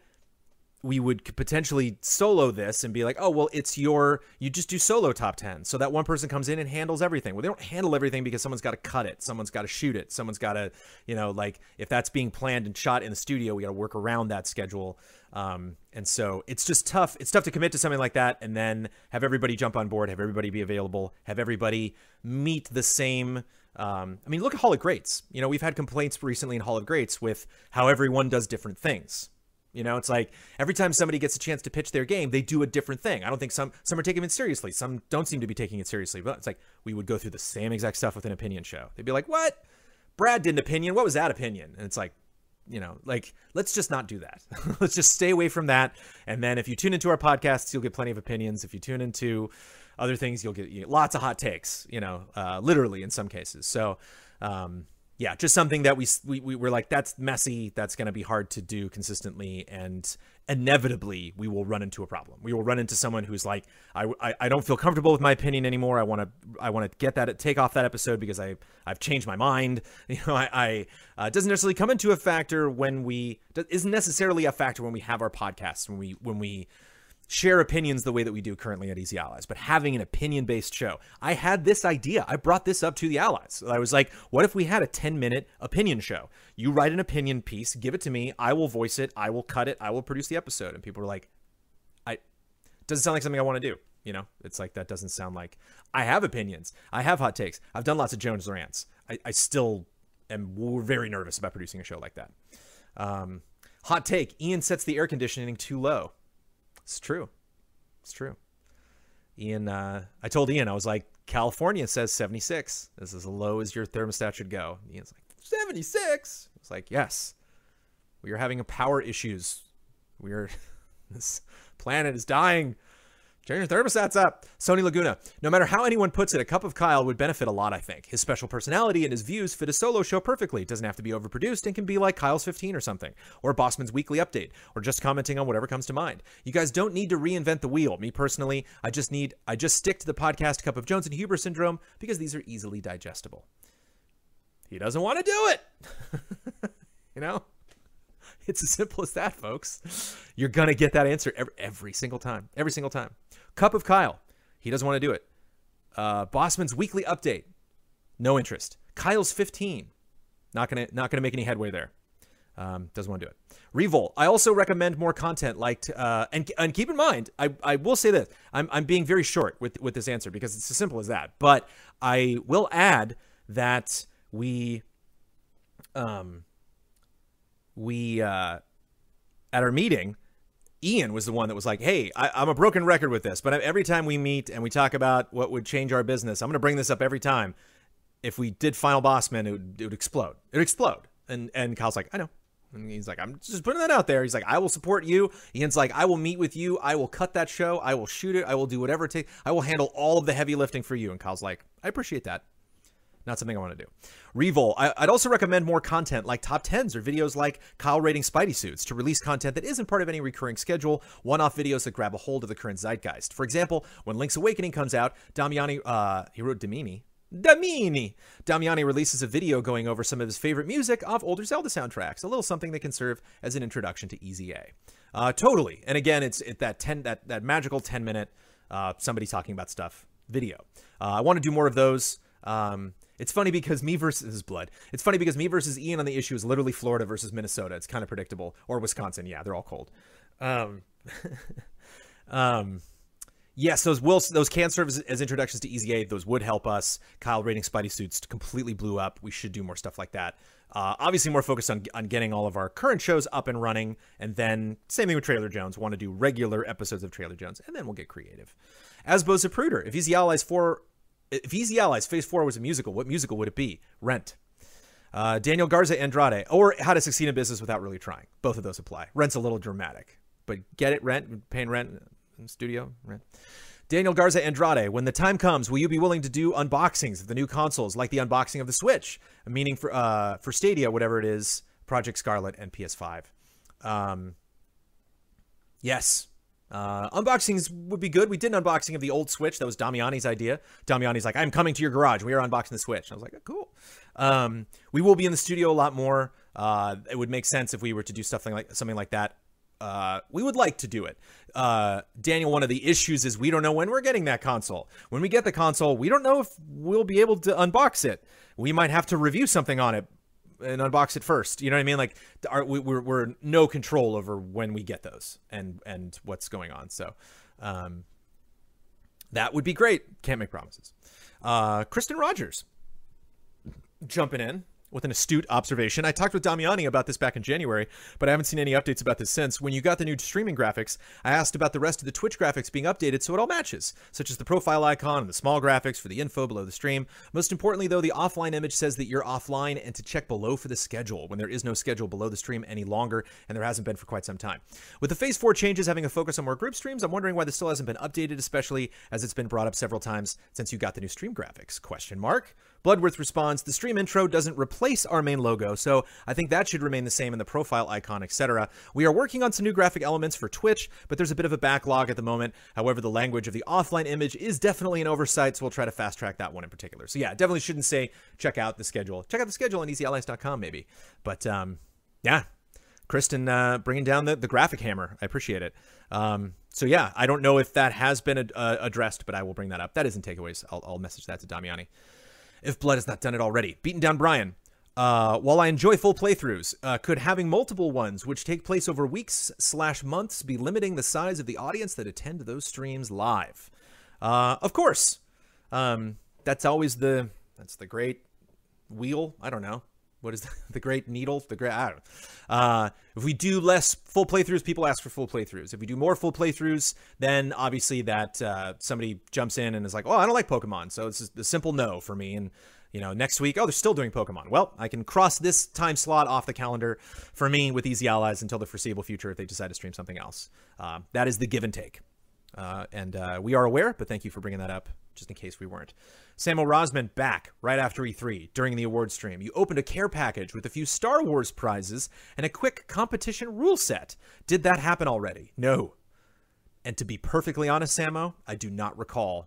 we would potentially solo this and be like, oh, well, it's your, you just do solo top ten. So that one person comes in and handles everything. Well, they don't handle everything because someone's got to cut it. Someone's got to shoot it. Someone's got to, you know, like if that's being planned and shot in the studio, we got to work around that schedule. Um, and so it's just tough. It's tough to commit to something like that and then have everybody jump on board, have everybody be available, have everybody meet the same. Um, I mean, look at Hall of Greats. You know, we've had complaints recently in Hall of Greats with how everyone does different things. You know, it's like every time somebody gets a chance to pitch their game, they do a different thing. I don't think some some are taking it seriously. Some don't seem to be taking it seriously. But it's like we would go through the same exact stuff with an opinion show. They'd be like, what? Brad did an opinion. What was that opinion? And it's like, you know, like, let's just not do that. Let's just stay away from that. And then if you tune into our podcasts, you'll get plenty of opinions. If you tune into other things, you'll get you know, lots of hot takes, you know, uh, literally in some cases. So, um, yeah, just something that we, we, we were like, that's messy. That's going to be hard to do consistently. And inevitably we will run into a problem. We will run into someone who's like, I, I, I don't feel comfortable with my opinion anymore. I want to, I want to get that, take off that episode because I, I've changed my mind. You know, I, I uh, doesn't necessarily come into a factor when we, isn't necessarily a factor when we have our podcast, when we, when we, share opinions the way that we do currently at Easy Allies, but having an opinion-based show. I had this idea. I brought this up to the Allies. I was like, what if we had a ten-minute opinion show? You write an opinion piece, give it to me, I will voice it, I will cut it, I will produce the episode. And people were like, I doesn't sound like something I want to do. You know, it's like, that doesn't sound like, I have opinions. I have hot takes. I've done lots of Jones rants. I, I still am very nervous about producing a show like that. Um, hot take, Ian sets the air conditioning too low. It's true. It's true. Ian, uh, I told Ian, I was like, California says seventy-six. This is as low as your thermostat should go. Ian's like, seventy-six? I was like, yes. We are having power issues. We are, this planet is dying. Turn your thermostats up. Sony Laguna. No matter how anyone puts it, a cup of Kyle would benefit a lot, I think. His special personality and his views fit a solo show perfectly. It doesn't have to be overproduced and can be like Kyle's fifteen or something. Or Bossman's weekly update. Or just commenting on whatever comes to mind. You guys don't need to reinvent the wheel. Me personally, I just need, I just stick to the podcast Cup of Jones and Huber Syndrome because these are easily digestible. He doesn't want to do it. You know? It's as simple as that, folks. You're going to get that answer every, every single time. Every single time. Cup of Kyle. He doesn't want to do it. Uh, Bossman's weekly update. No interest. Kyle's fifteen. Not going to not gonna make any headway there. Um, doesn't want to do it. Revol. I also recommend more content like, uh, and, and keep in mind, I, I will say this. I'm, I'm being very short with, with this answer because it's as simple as that. But I will add that we... Um, we uh at our meeting, Ian was the one that was like, hey, I, I'm a broken record with this, but every time we meet and we talk about what would change our business, I'm going to bring this up every time. If we did Final Bossman, it would, it would explode. It would explode. And and Kyle's like, I know. And he's like, I'm just putting that out there. He's like, I will support you. Ian's like, I will meet with you. I will cut that show. I will shoot it. I will do whatever it takes. I will handle all of the heavy lifting for you. And Kyle's like, I appreciate that. Not something I want to do. Revol. I, I'd also recommend more content like top tens or videos like Kyle rating Spidey suits to release content that isn't part of any recurring schedule, one-off videos that grab a hold of the current zeitgeist. For example, when Link's Awakening comes out, Damiani, uh, he wrote Damini. Damini! Damiani releases a video going over some of his favorite music off older Zelda soundtracks, a little something that can serve as an introduction to Easy A. Uh, totally. And again, it's it, that ten that, that magical ten minute uh, somebody talking about stuff video. Uh, I want to do more of those. Um, It's funny because me versus blood. It's funny because me versus Ian on the issue is literally Florida versus Minnesota. It's kind of predictable. Or Wisconsin. Yeah, they're all cold. Um, um, yes, those will those can serve as, as introductions to Easy A. Those would help us. Kyle rating Spidey suits completely blew up. We should do more stuff like that. Uh, obviously, more focused on on getting all of our current shows up and running, and then same thing with Trailer Jones. Want to do regular episodes of Trailer Jones, and then we'll get creative. Asbo Zapruder. If Easy Allies four. If Easy Allies Phase four was a musical, what musical would it be? Rent. Uh, Daniel Garza Andrade. Or How to Succeed in Business Without Really Trying. Both of those apply. Rent's a little dramatic. But get it? Rent? Paying rent in studio? Rent. Daniel Garza Andrade. When the time comes, will you be willing to do unboxings of the new consoles like the unboxing of the Switch? Meaning for uh, for Stadia, whatever it is, Project Scarlet and P S five. Um, yes. Uh, unboxings would be good. We did an unboxing of the old Switch. That was Damiani's idea. Damiani's like, I'm coming to your garage. We are unboxing the Switch. I was like, oh, cool. Um, we will be in the studio a lot more. Uh, it would make sense if we were to do something like something like that. Uh, we would like to do it. Uh, Daniel, one of the issues is we don't know when we're getting that console. When we get the console, we don't know if we'll be able to unbox it. We might have to review something on it and unbox it first. You know what I mean? Like our, we, we're, we're no control over when we get those and, and what's going on. So, um, that would be great. Can't make promises. Uh, Kristen Rogers jumping in. with an astute observation. I talked with Damiani about this back in January, but I haven't seen any updates about this since. When you got the new streaming graphics, I asked about the rest of the Twitch graphics being updated so it all matches, such as the profile icon and the small graphics for the info below the stream. Most importantly, though, the offline image says that you're offline and to check below for the schedule when there is no schedule below the stream any longer, and there hasn't been for quite some time. With the Phase four changes having a focus on more group streams, I'm wondering why this still hasn't been updated, especially as it's been brought up several times since you got the new stream graphics. Question mark. Bloodworth responds, the stream intro doesn't replace our main logo, so I think that should remain the same in the profile icon, et cetera. We are working on some new graphic elements for Twitch, but there's a bit of a backlog at the moment. However, the language of the offline image is definitely an oversight, so we'll try to fast track that one in particular. So yeah, definitely shouldn't say check out the schedule. Check out the schedule on easy allies dot com maybe. But um, yeah, Kristen uh, bringing down the, the graphic hammer. I appreciate it. Um, so yeah, I don't know if that has been uh, addressed, but I will bring that up. That is in takeaways. I'll, I'll message that to Damiani. If Blood has not done it already. Beaten Down Brian. Uh, while I enjoy full playthroughs, uh, could having multiple ones, which take place over weeks slash months, be limiting the size of the audience that attend those streams live? Uh, of course. Um, that's always the, that's the great wheel. I don't know. What is the, the great needle? The great, I don't know. Uh, if we do less full playthroughs, people ask for full playthroughs. If we do more full playthroughs, then obviously that uh, somebody jumps in and is like, oh, I don't like Pokemon. So it's a simple no for me. And, you know, next week, oh, they're still doing Pokemon. Well, I can cross this time slot off the calendar for me with Easy Allies until the foreseeable future if they decide to stream something else. Uh, that is the give and take. Uh, and uh, we are aware, but thank you for bringing that up, just in case we weren't. Samuel Rosman back right after E three during the award stream. You opened a care package with a few Star Wars prizes and a quick competition rule set. Did that happen already? No. And to be perfectly honest, Samo, I do not recall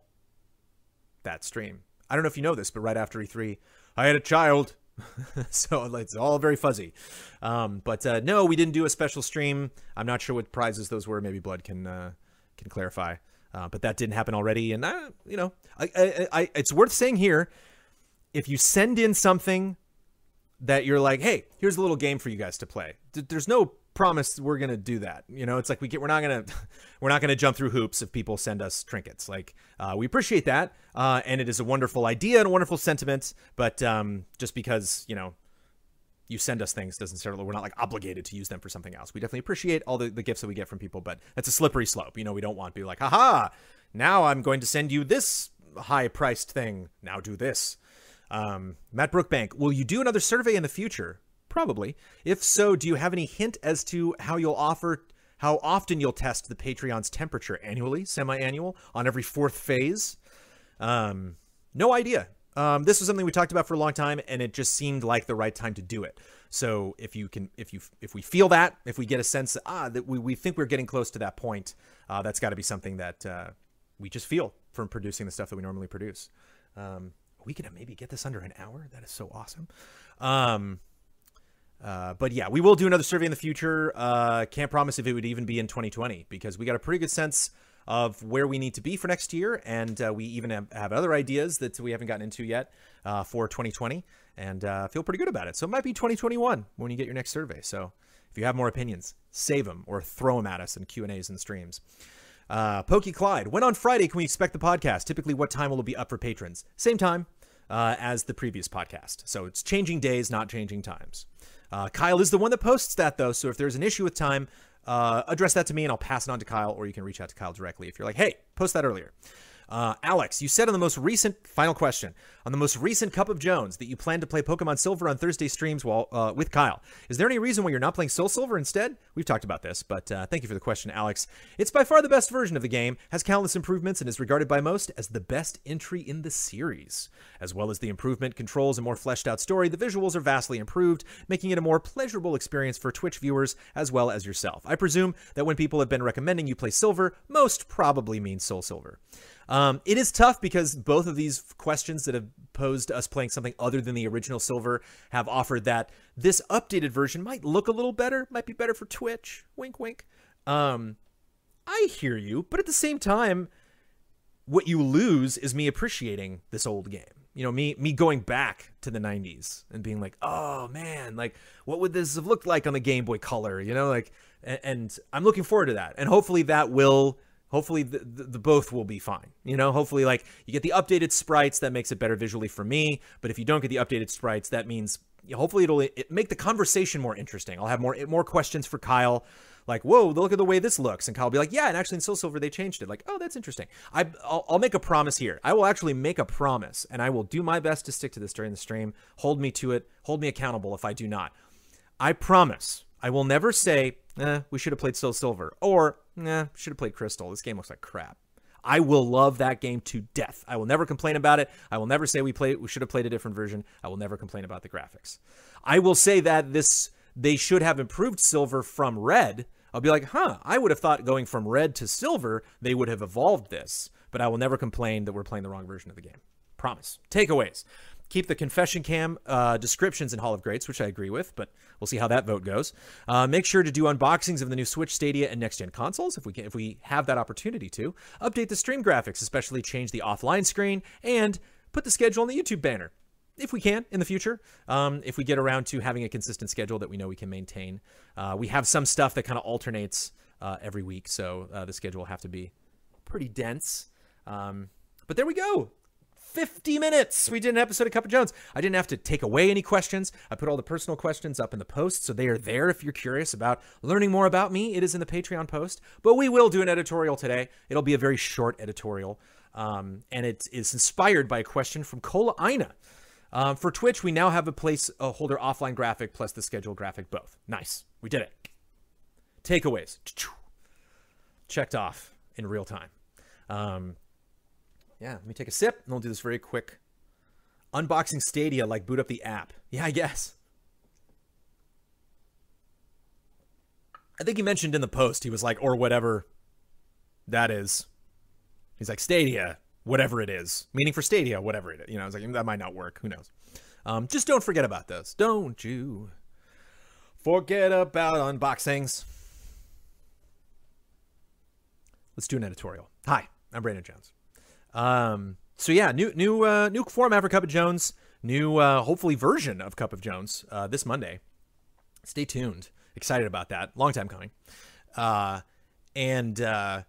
that stream. I don't know if you know this, but right after E three, I had a child. So it's all very fuzzy. Um, but uh, no, we didn't do a special stream. I'm not sure what prizes those were. Maybe Blood can... Uh, can clarify, uh, but that didn't happen already. And uh, you know, I, I, I, it's worth saying here, if you send in something that you're like, hey, here's a little game for you guys to play. D- there's no promise we're gonna do that. You know, it's like we get, we're not gonna, we're not gonna jump through hoops if people send us trinkets. Like, uh, we appreciate that, uh, and it is a wonderful idea and a wonderful sentiment. But um, just because you know. you send us things doesn't necessarily, we're not like obligated to use them for something else. We definitely appreciate all the, the gifts that we get from people, but that's a slippery slope. You know, we don't want to be like, haha, now I'm going to send you this high priced thing. Now do this. Um, Matt Brookbank, will you do another survey in the future? Probably. If so, do you have any hint as to how you'll offer, how often you'll test the Patreon's temperature? Annually, semi-annual, on every fourth phase? Um, no idea. Um, this was something we talked about for a long time, and it just seemed like the right time to do it. So if you can, if you, if we feel that, if we get a sense that, ah, that we, we think we're getting close to that point, uh, that's got to be something that uh, we just feel from producing the stuff that we normally produce. Um, we could maybe get this under an hour. That is so awesome. Um, uh, but yeah, we will do another survey in the future. Uh, can't promise if it would even be in twenty twenty because we got a pretty good sense of where we need to be for next year. And uh, we even have, have other ideas that we haven't gotten into yet uh, for twenty twenty and uh, feel pretty good about it. So it might be twenty twenty-one when you get your next survey. So if you have more opinions, save them or throw them at us in Q and A's and streams. Uh, Pokey Clyde, when on Friday can we expect the podcast? Typically, what time will it be up for patrons? Same time uh, as the previous podcast. So it's changing days, not changing times. Uh, Kyle is the one that posts that, though. So if there's an issue with time, Uh, address that to me and I'll pass it on to Kyle, or you can reach out to Kyle directly if you're like, hey, post that earlier. Uh, Alex, you said on the most recent, final question, on the most recent Cup of Jones that you plan to play Pokemon Silver on Thursday streams while uh, with Kyle. Is there any reason why you're not playing Soul Silver instead? We've talked about this, but uh, thank you for the question, Alex. It's by far the best version of the game, has countless improvements, and is regarded by most as the best entry in the series. As well as the improvement, controls, and more fleshed out story, the visuals are vastly improved, making it a more pleasurable experience for Twitch viewers as well as yourself. I presume that when people have been recommending you play Silver, most probably mean Soul Silver. Um, it is tough because both of these questions that have posed us playing something other than the original Silver have offered that this updated version might look a little better, might be better for Twitch. Wink, wink. Um, I hear you, but at the same time, what you lose is me appreciating this old game. You know, me me going back to the nineties and being like, oh man, like what would this have looked like on the Game Boy Color? You know, like, and, and I'm looking forward to that. And hopefully that will. Hopefully the, the, the both will be fine. You know, hopefully like you get the updated sprites that makes it better visually for me. But if you don't get the updated sprites, that means hopefully it'll it make the conversation more interesting. I'll have more more questions for Kyle. Like, whoa, look at the way this looks. And Kyle will be like, yeah, and actually in Soul Silver, they changed it. Like, oh, that's interesting. I, I'll, I'll make a promise here. I will actually make a promise, and I will do my best to stick to this during the stream. Hold me to it. Hold me accountable if I do not. I promise I will never say, eh, we should have played Soul Silver, or, nah, should have played Crystal. This game looks like crap. I will love that game to death. I will never complain about it. I will never say we played, we should have played a different version. I will never complain about the graphics. I will say that this they should have improved Silver from Red. I'll be like, huh, I would have thought going from Red to Silver, they would have evolved this. But I will never complain that we're playing the wrong version of the game. Promise. Takeaways. Keep the confession cam uh, descriptions in Hall of Greats, which I agree with, but we'll see how that vote goes. Uh, make sure to do unboxings of the new Switch, Stadia, and next-gen consoles if we can, if we have that opportunity to. Update the stream graphics, especially change the offline screen, and put the schedule on the YouTube banner. If we can in the future, um, if we get around to having a consistent schedule that we know we can maintain. Uh, we have some stuff that kind of alternates uh, every week, so uh, the schedule will have to be pretty dense. Um, but there we go. fifty minutes. We did an episode of Cup of Jones. I didn't have to take away any questions. I put all the personal questions up in the post, so they are there if you're curious about learning more about me. It is in the Patreon post, but we will do an editorial today. It'll be a very short editorial, um, and it is inspired by a question from Kola Aina. Um, for Twitch, we now have a placeholder offline graphic plus the schedule graphic both. Nice. We did it. Takeaways. Checked off in real time. Um, yeah, let me take a sip, and we'll do this very quick. Unboxing Stadia, like boot up the app. Yeah, I guess. I think he mentioned in the post, he was like, or whatever that is. He's like, Stadia. Whatever it is, meaning for Stadia, whatever it is. You know, I was like, that might not work. Who knows? Um, just don't forget about this. Don't you forget about unboxings. Let's do an editorial. Hi, I'm Brandon Jones. Um, so yeah, new new uh, new format for Cup of Jones. New, uh, hopefully, version of Cup of Jones uh, this Monday. Stay tuned. Excited about that. Long time coming. Uh, and... Uh,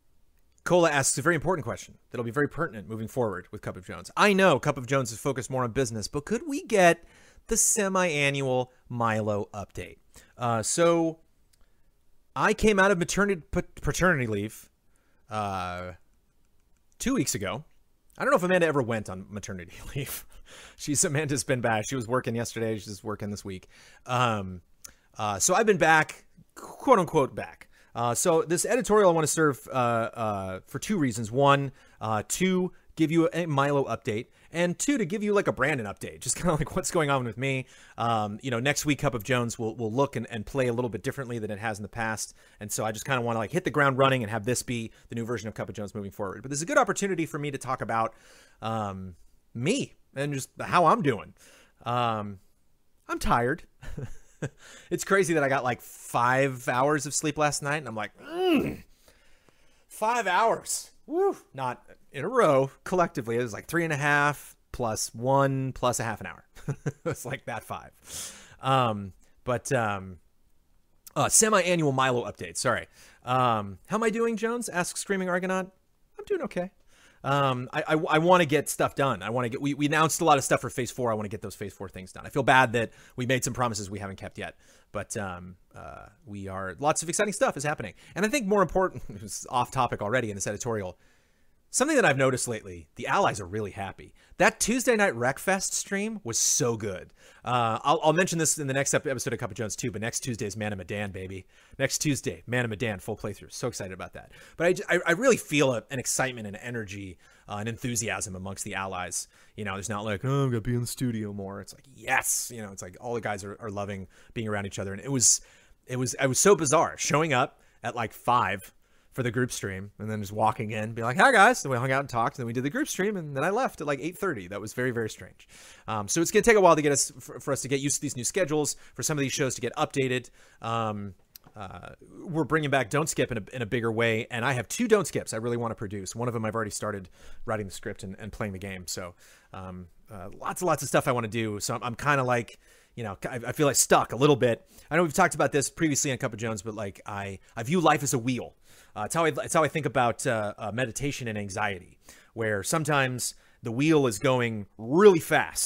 Kola asks a very important question that'll be very pertinent moving forward with Cup of Jones. I know Cup of Jones is focused more on business, but could we get the semi-annual Milo update? Uh, so I came out of maternity paternity leave uh, two weeks ago. I don't know if Amanda ever went on maternity leave. She's Amanda's been back. She was working yesterday. She's working this week. Um, uh, so I've been back, quote unquote, back. Uh, so this editorial I want to serve uh, uh, for two reasons. One, uh, to give you a Milo update, and two, to give you like a Brandon update, just kind of like what's going on with me. Um, you know, next week Cup of Jones will will look and, and play a little bit differently than it has in the past, and so I just kind of want to like hit the ground running and have this be the new version of Cup of Jones moving forward. But this is a good opportunity for me to talk about um, me and just how I'm doing. Um, I'm tired. It's crazy that I got like five hours of sleep last night, and I'm like, mm, five hours. Woo. Not in a row. Collectively, it was like three and a half plus one plus a half an hour. It's like that five. Um, but um, uh, semi-annual Milo update. Sorry. Um, how am I doing, Jones? Asks Screaming Argonaut. I'm doing okay. Um, I, I, I want to get stuff done. I want to get, we, we announced a lot of stuff for phase four. I want to get those phase four things done. I feel bad that we made some promises we haven't kept yet, but, um, uh, we are, lots of exciting stuff is happening. And I think more important, it was off topic already in this editorial, something that I've noticed lately, the allies are really happy. That Tuesday night Wreckfest stream was so good. Uh, I'll, I'll mention this in the next episode of Cup of Jones too, but next Tuesday is Man of Medan, baby. Next Tuesday, Man of Medan, full playthrough. So excited about that. But I, I, I really feel a, an excitement and energy, uh, and enthusiasm amongst the allies. You know, there's not like, oh, I'm going to be in the studio more. It's like, yes. You know, it's like all the guys are, are loving being around each other. And it was, it was, it was so bizarre showing up at like five for the group stream and then just walking in, be like, hi guys. Then we hung out and talked, and then we did the group stream, and then I left at like eight thirty. That was very, very strange. Um, so it's going to take a while to get us, for, for us to get used to these new schedules, for some of these shows to get updated. Um, uh, we're bringing back Don't Skip in a, in a bigger way. And I have two Don't Skips I really want to produce. One of them I've already started writing the script and, and playing the game. So um, uh, lots and lots of stuff I want to do. So I'm, I'm kind of like, you know, I, I feel like stuck a little bit. I know we've talked about this previously on Cup of Jones, but like I, I view life as a wheel. Uh, it's how I, it's how I think about uh, uh, meditation and anxiety, where sometimes the wheel is going really fast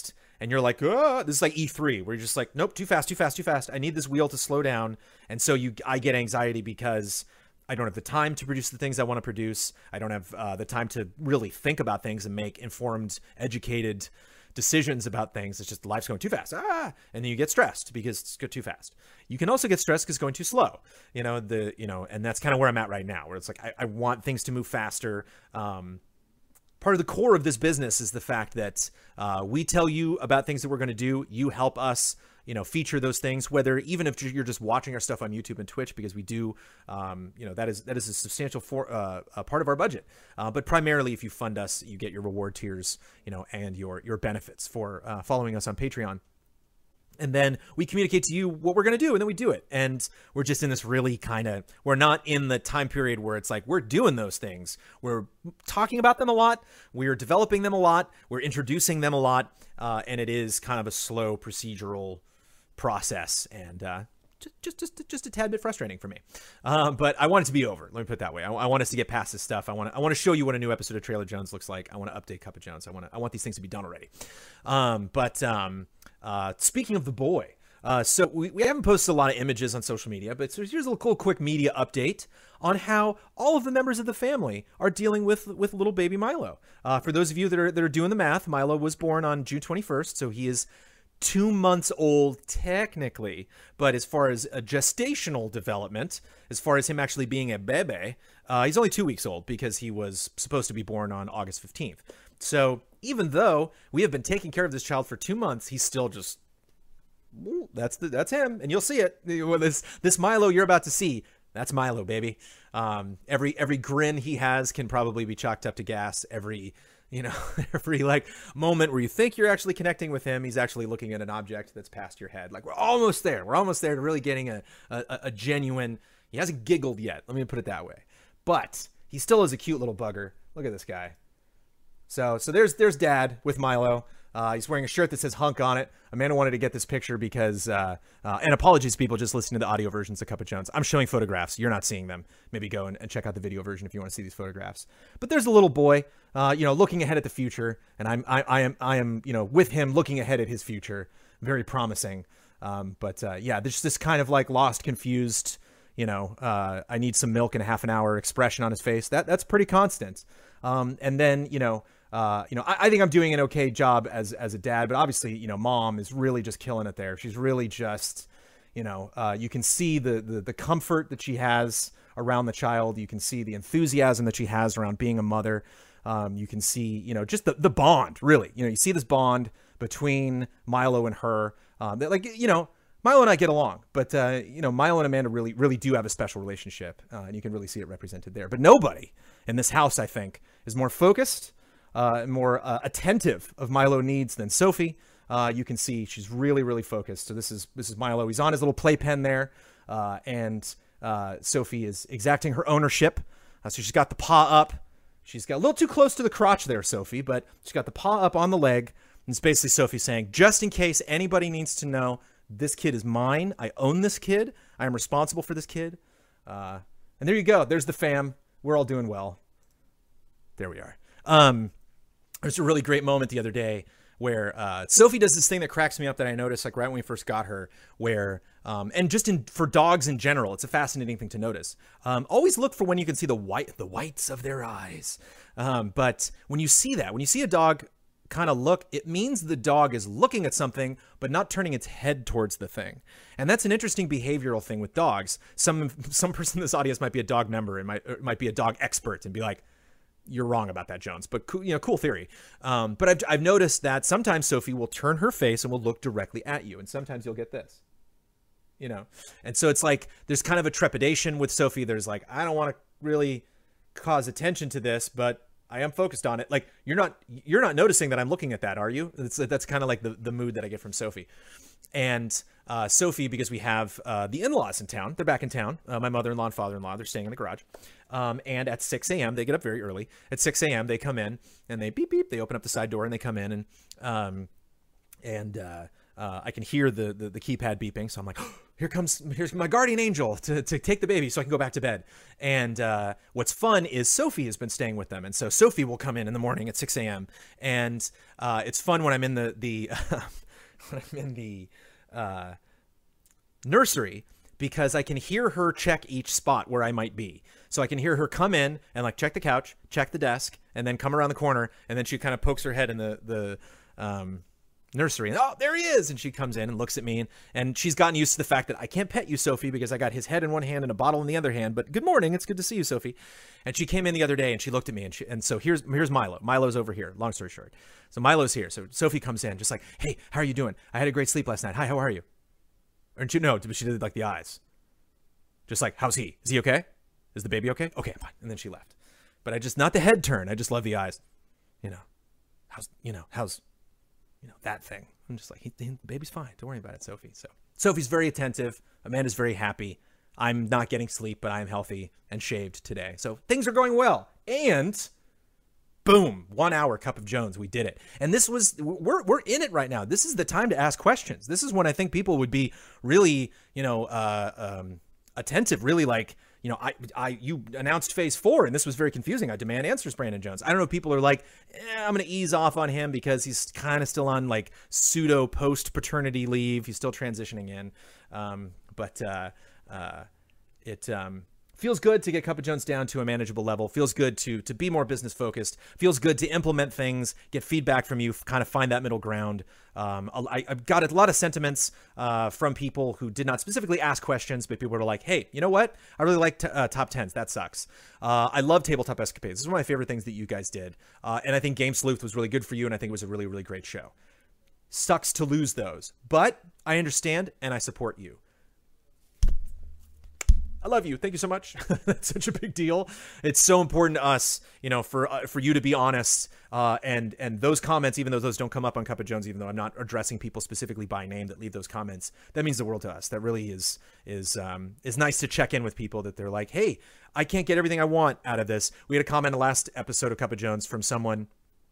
and you're like, oh, this is like E three, where you're just like, nope, too fast, too fast, too fast. I need this wheel to slow down. And so you, I get anxiety because I don't have the time to produce the things I want to produce. I don't have uh, the time to really think about things and make informed, educated decisions about things. It's just life's going too fast. Ah, and then you get stressed because it's go too fast. You can also get stressed because it's going too slow. You know, the, you know, and that's kind of where I'm at right now, where it's like, I, I want things to move faster. Um, part of the core of this business is the fact that uh, we tell you about things that we're going to do. You help us, you know, feature those things, whether even if you're just watching our stuff on YouTube and Twitch, because we do, um, you know, that is that is a substantial for, uh, a part of our budget. Uh, but primarily, if you fund us, you get your reward tiers, you know, and your your benefits for uh, following us on Patreon. And then we communicate to you what we're going to do, and then we do it. And we're just in this really kind of, we're not in the time period where it's like, we're doing those things. We're talking about them a lot. We're developing them a lot. We're introducing them a lot. Uh, and it is kind of a slow procedural process, and uh, just, just, just, just a tad bit frustrating for me. Uh, but I want it to be over. Let me put it that way. I, I want us to get past this stuff. I want to, I want to show you what a new episode of Trailer Jones looks like. I want to update Cup of Jones. I want to, I want these things to be done already. Um, but um, uh, speaking of the boy, uh, so we, we haven't posted a lot of images on social media, but so here's a cool, quick media update on how all of the members of the family are dealing with, with little baby Milo. Uh, for those of you that are, that are doing the math, Milo was born on June twenty-first, so he is two months old technically, but as far as a gestational development, as far as him actually being a bebe, uh, he's only two weeks old because he was supposed to be born on August fifteenth. So even though we have been taking care of this child for two months, he's still just, that's the, that's him. And you'll see it. This, this Milo you're about to see, that's Milo, baby. Um, every, every grin he has can probably be chalked up to gas. Every, you know, every like moment where you think you're actually connecting with him, he's actually looking at an object that's past your head. Like, we're almost there. We're almost there to really getting a, a, a genuine, he hasn't giggled yet. Let me put it that way. But he still is a cute little bugger. Look at this guy. So, so there's, there's dad with Milo. Uh, he's wearing a shirt that says hunk on it. Amanda wanted to get this picture because, uh, uh, and apologies people just listening to the audio versions of Cup of Jones. I'm showing photographs. You're not seeing them. Maybe go and, and check out the video version if you want to see these photographs. But there's a little boy, uh, you know, looking ahead at the future. And I'm, I, I am, I am, you know, with him looking ahead at his future. Very promising. Um, but, uh, yeah, there's this kind of like lost, confused, you know, uh, I need some milk in a half an hour expression on his face. That that's pretty constant. Um, and then, you know, Uh, you know, I, I think I'm doing an okay job as as a dad, but obviously, you know, mom is really just killing it there. She's really just, you know, uh, you can see the, the the comfort that she has around the child. You can see the enthusiasm that she has around being a mother. Um, you can see, you know, just the, the bond, really. You know, you see this bond between Milo and her. Um, that, like, you know, Milo and I get along, but, uh, you know, Milo and Amanda really, really do have a special relationship, uh, and you can really see it represented there. But nobody in this house, I think, is more focused Uh, more uh, attentive of Milo needs than Sophie. Uh, you can see she's really, really focused. So this is this is Milo. He's on his little playpen there, uh, and uh, Sophie is exacting her ownership. Uh, so she's got the paw up. She's got a little too close to the crotch there, Sophie, but she's got the paw up on the leg. And it's basically Sophie saying, just in case anybody needs to know, this kid is mine. I own this kid. I am responsible for this kid. Uh, and there you go. There's the fam. We're all doing well. There we are. Um, There's a really great moment the other day where uh, Sophie does this thing that cracks me up that I noticed like right when we first got her, where um, and just in for dogs in general, it's a fascinating thing to notice. Um, always look for when you can see the white the whites of their eyes. Um, but when you see that, when you see a dog kind of look, it means the dog is looking at something but not turning its head towards the thing. And that's an interesting behavioral thing with dogs. Some some person in this audience might be a dog member and might might be a dog expert and be like, you're wrong about that, Jones, but cool, you know, cool theory. Um, but I've, I've noticed that sometimes Sophie will turn her face and will look directly at you. And sometimes you'll get this, you know? And so it's like, there's kind of a trepidation with Sophie. There's like, I don't want to really cause attention to this, but I am focused on it. Like you're not, you're not noticing that I'm looking at that. Are you? It's, that's kind of like the, the mood that I get from Sophie. And uh, Sophie, because we have uh, the in-laws in town, they're back in town. Uh, my mother-in-law and father-in-law, they're staying in the garage. Um, and at six a.m., they get up very early. At six a.m., they come in and they beep, beep. They open up the side door and they come in and um, and uh, uh, I can hear the, the, the keypad beeping. So I'm like, oh, here comes, here's my guardian angel to, to take the baby so I can go back to bed. And uh, what's fun is Sophie has been staying with them. And so Sophie will come in in the morning at six a.m. And uh, it's fun when I'm in the, the when I'm in the uh, nursery, because I can hear her check each spot where I might be. So I can hear her come in and like check the couch, check the desk, and then come around the corner. And then she kind of pokes her head in the, the, um, nursery, and oh, there he is, and she comes in and looks at me, and, and she's gotten used to the fact that I can't pet you, Sophie, because I got his head in one hand and a bottle in the other hand, but good morning, it's good to see you, Sophie. And she came in the other day and she looked at me, and she, and so here's here's Milo. Milo's over here, long story short. So Milo's here. So Sophie comes in just like, hey, how are you doing? I had a great sleep last night. Hi, how are you? Or she, no, she did like the eyes. Just like, how's he? Is he okay? Is the baby okay? Okay, I'm fine. And then she left. But I just, not the head turn, I just love the eyes. You know, how's, you know, how's, you know, that thing. I'm just like, he, he, the baby's fine. Don't worry about it, Sophie. So Sophie's very attentive. Amanda's very happy. I'm not getting sleep, but I'm healthy and shaved today. So things are going well. And boom, one hour Cup of Jones. We did it. And this was, we're, we're in it right now. This is the time to ask questions. This is when I think people would be really, you know, uh, um, attentive, really like, you know, I, I, you announced phase four and this was very confusing. I demand answers, Brandon Jones. I don't know if people are like, eh, I'm going to ease off on him because he's kind of still on like pseudo post paternity leave. He's still transitioning in. Um, but, uh, uh, it, um, feels good to get Cup of Jones down to a manageable level. Feels good to to be more business focused. Feels good to implement things, get feedback from you, kind of find that middle ground. Um, I, I've got a lot of sentiments uh, from people who did not specifically ask questions, but people were like, hey, you know what? I really like t- uh, top tens. That sucks. Uh, I love Tabletop Escapades. This is one of my favorite things that you guys did. Uh, and I think Game Sleuth was really good for you, and I think it was a really, really great show. Sucks to lose those, but I understand and I support you. I love you. Thank you so much. That's such a big deal. It's so important to us, you know, for uh, for you to be honest. Uh, and and those comments, even though those don't come up on Cup of Jones, even though I'm not addressing people specifically by name that leave those comments, that means the world to us. That really is is um, is nice to check in with people that they're like, hey, I can't get everything I want out of this. We had a comment in the last episode of Cup of Jones from someone,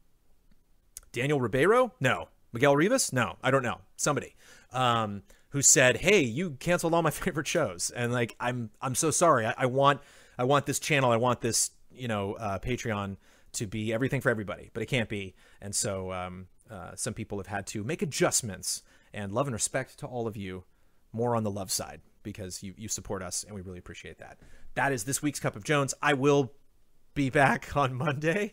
Daniel Ribeiro? No. Miguel Rivas? No, I don't know. Somebody. Um, who said, hey, you canceled all my favorite shows. And like, I'm, I'm so sorry. I, I want, I want this channel. I want this, you know, uh, Patreon to be everything for everybody, but it can't be. And so, um, uh, some people have had to make adjustments, and love and respect to all of you, more on the love side, because you, you support us and we really appreciate that. That is this week's Cup of Jones. I will be back on Monday.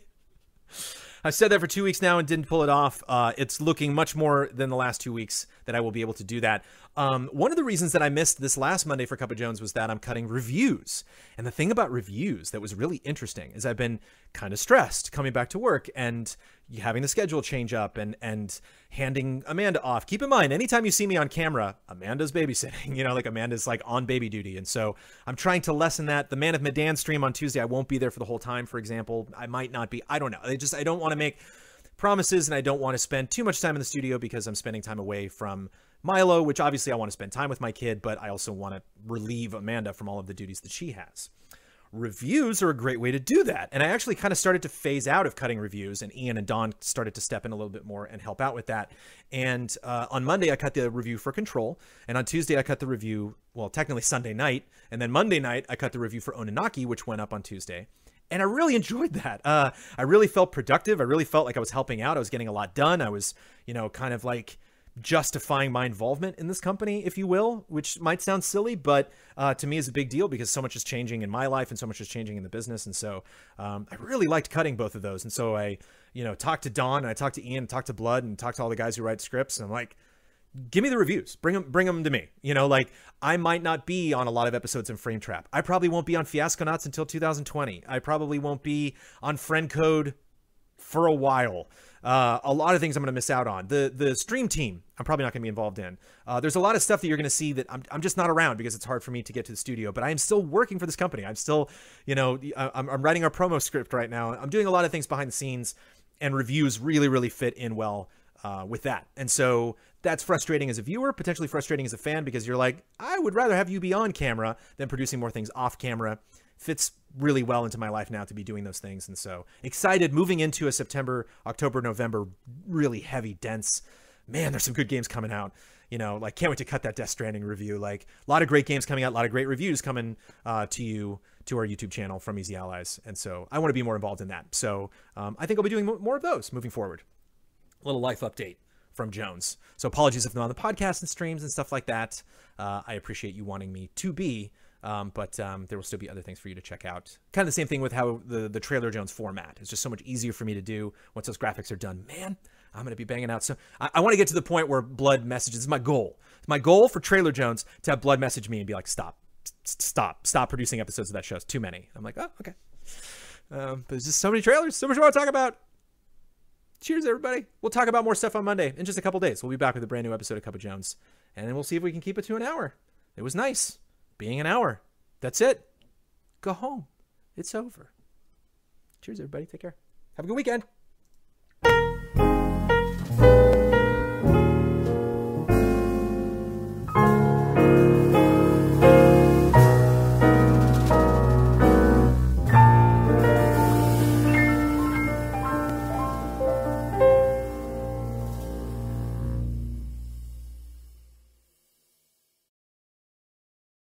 I've said that for two weeks now and didn't pull it off. Uh, it's looking much more than the last two weeks that I will be able to do that. Um, one of the reasons that I missed this last Monday for Cup of Jones was that I'm cutting reviews. And the thing about reviews that was really interesting is I've been kind of stressed coming back to work and having the schedule change up and, and handing Amanda off. Keep in mind, anytime you see me on camera, Amanda's babysitting, you know, like Amanda's like on baby duty. And so I'm trying to lessen that. The Man of Medan stream on Tuesday, I won't be there for the whole time, for example. I might not be. I don't know. I just, I don't want to make promises, and I don't want to spend too much time in the studio because I'm spending time away from Milo, which obviously I want to spend time with my kid, but I also want to relieve Amanda from all of the duties that she has. Reviews are a great way to do that. And I actually kind of started to phase out of cutting reviews, and Ian and Don started to step in a little bit more and help out with that. And uh, on Monday, I cut the review for Control. And on Tuesday, I cut the review, well, technically Sunday night. And then Monday night, I cut the review for Onanaki, which went up on Tuesday. And I really enjoyed that. Uh, I really felt productive. I really felt like I was helping out. I was getting a lot done. I was, you know, kind of like justifying my involvement in this company, if you will, which might sound silly, but uh, to me is a big deal because so much is changing in my life and so much is changing in the business. And so um, I really liked cutting both of those. And so I, you know, talked to Don and I talked to Ian, and talked to Blood, and talked to all the guys who write scripts. And I'm like, give me the reviews, bring them, bring them to me. You know, like I might not be on a lot of episodes in Frame Trap. I probably won't be on Fiasconauts until two thousand twenty. I probably won't be on Friend Code for a while. Uh, a lot of things I'm going to miss out on. The the stream team, I'm probably not going to be involved in. Uh, there's a lot of stuff that you're going to see that I'm, I'm just not around because it's hard for me to get to the studio, but I am still working for this company. I'm still, you know, I'm, I'm writing our promo script right now. I'm doing a lot of things behind the scenes, and reviews really, really fit in well uh, with that. And so that's frustrating as a viewer, potentially frustrating as a fan, because you're like, I would rather have you be on camera than producing more things off camera. Fits really well into my life now to be doing those things. And so excited moving into a September, October, November, really heavy, dense, man, there's some good games coming out. you know, like can't wait to cut that Death Stranding review. Like a lot of great games coming out, a lot of great reviews coming uh, to you, to our YouTube channel from Easy Allies. And so I want to be more involved in that. So um, I think I'll be doing more of those moving forward. A little life update from Jones. So apologies if I'm on the podcast and streams and stuff like that. Uh, I appreciate you wanting me to be, um, but um, there will still be other things for you to check out. Kind of the same thing with how the, the Trailer Jones format. It's just so much easier for me to do once those graphics are done. Man, I'm going to be banging out. So I, I want to get to the point where Blood messages. This is my goal. It's my goal for Trailer Jones to have Blood message me and be like, stop, stop, stop producing episodes of that show. It's too many. I'm like, oh, okay. Um, but there's just so many trailers, so much more to talk about. Cheers, everybody. We'll talk about more stuff on Monday in just a couple days. We'll be back with a brand new episode of Cup of Jones, and then we'll see if we can keep it to an hour. It was nice being an hour. That's it. Go home. It's over. Cheers, everybody. Take care. Have a good weekend.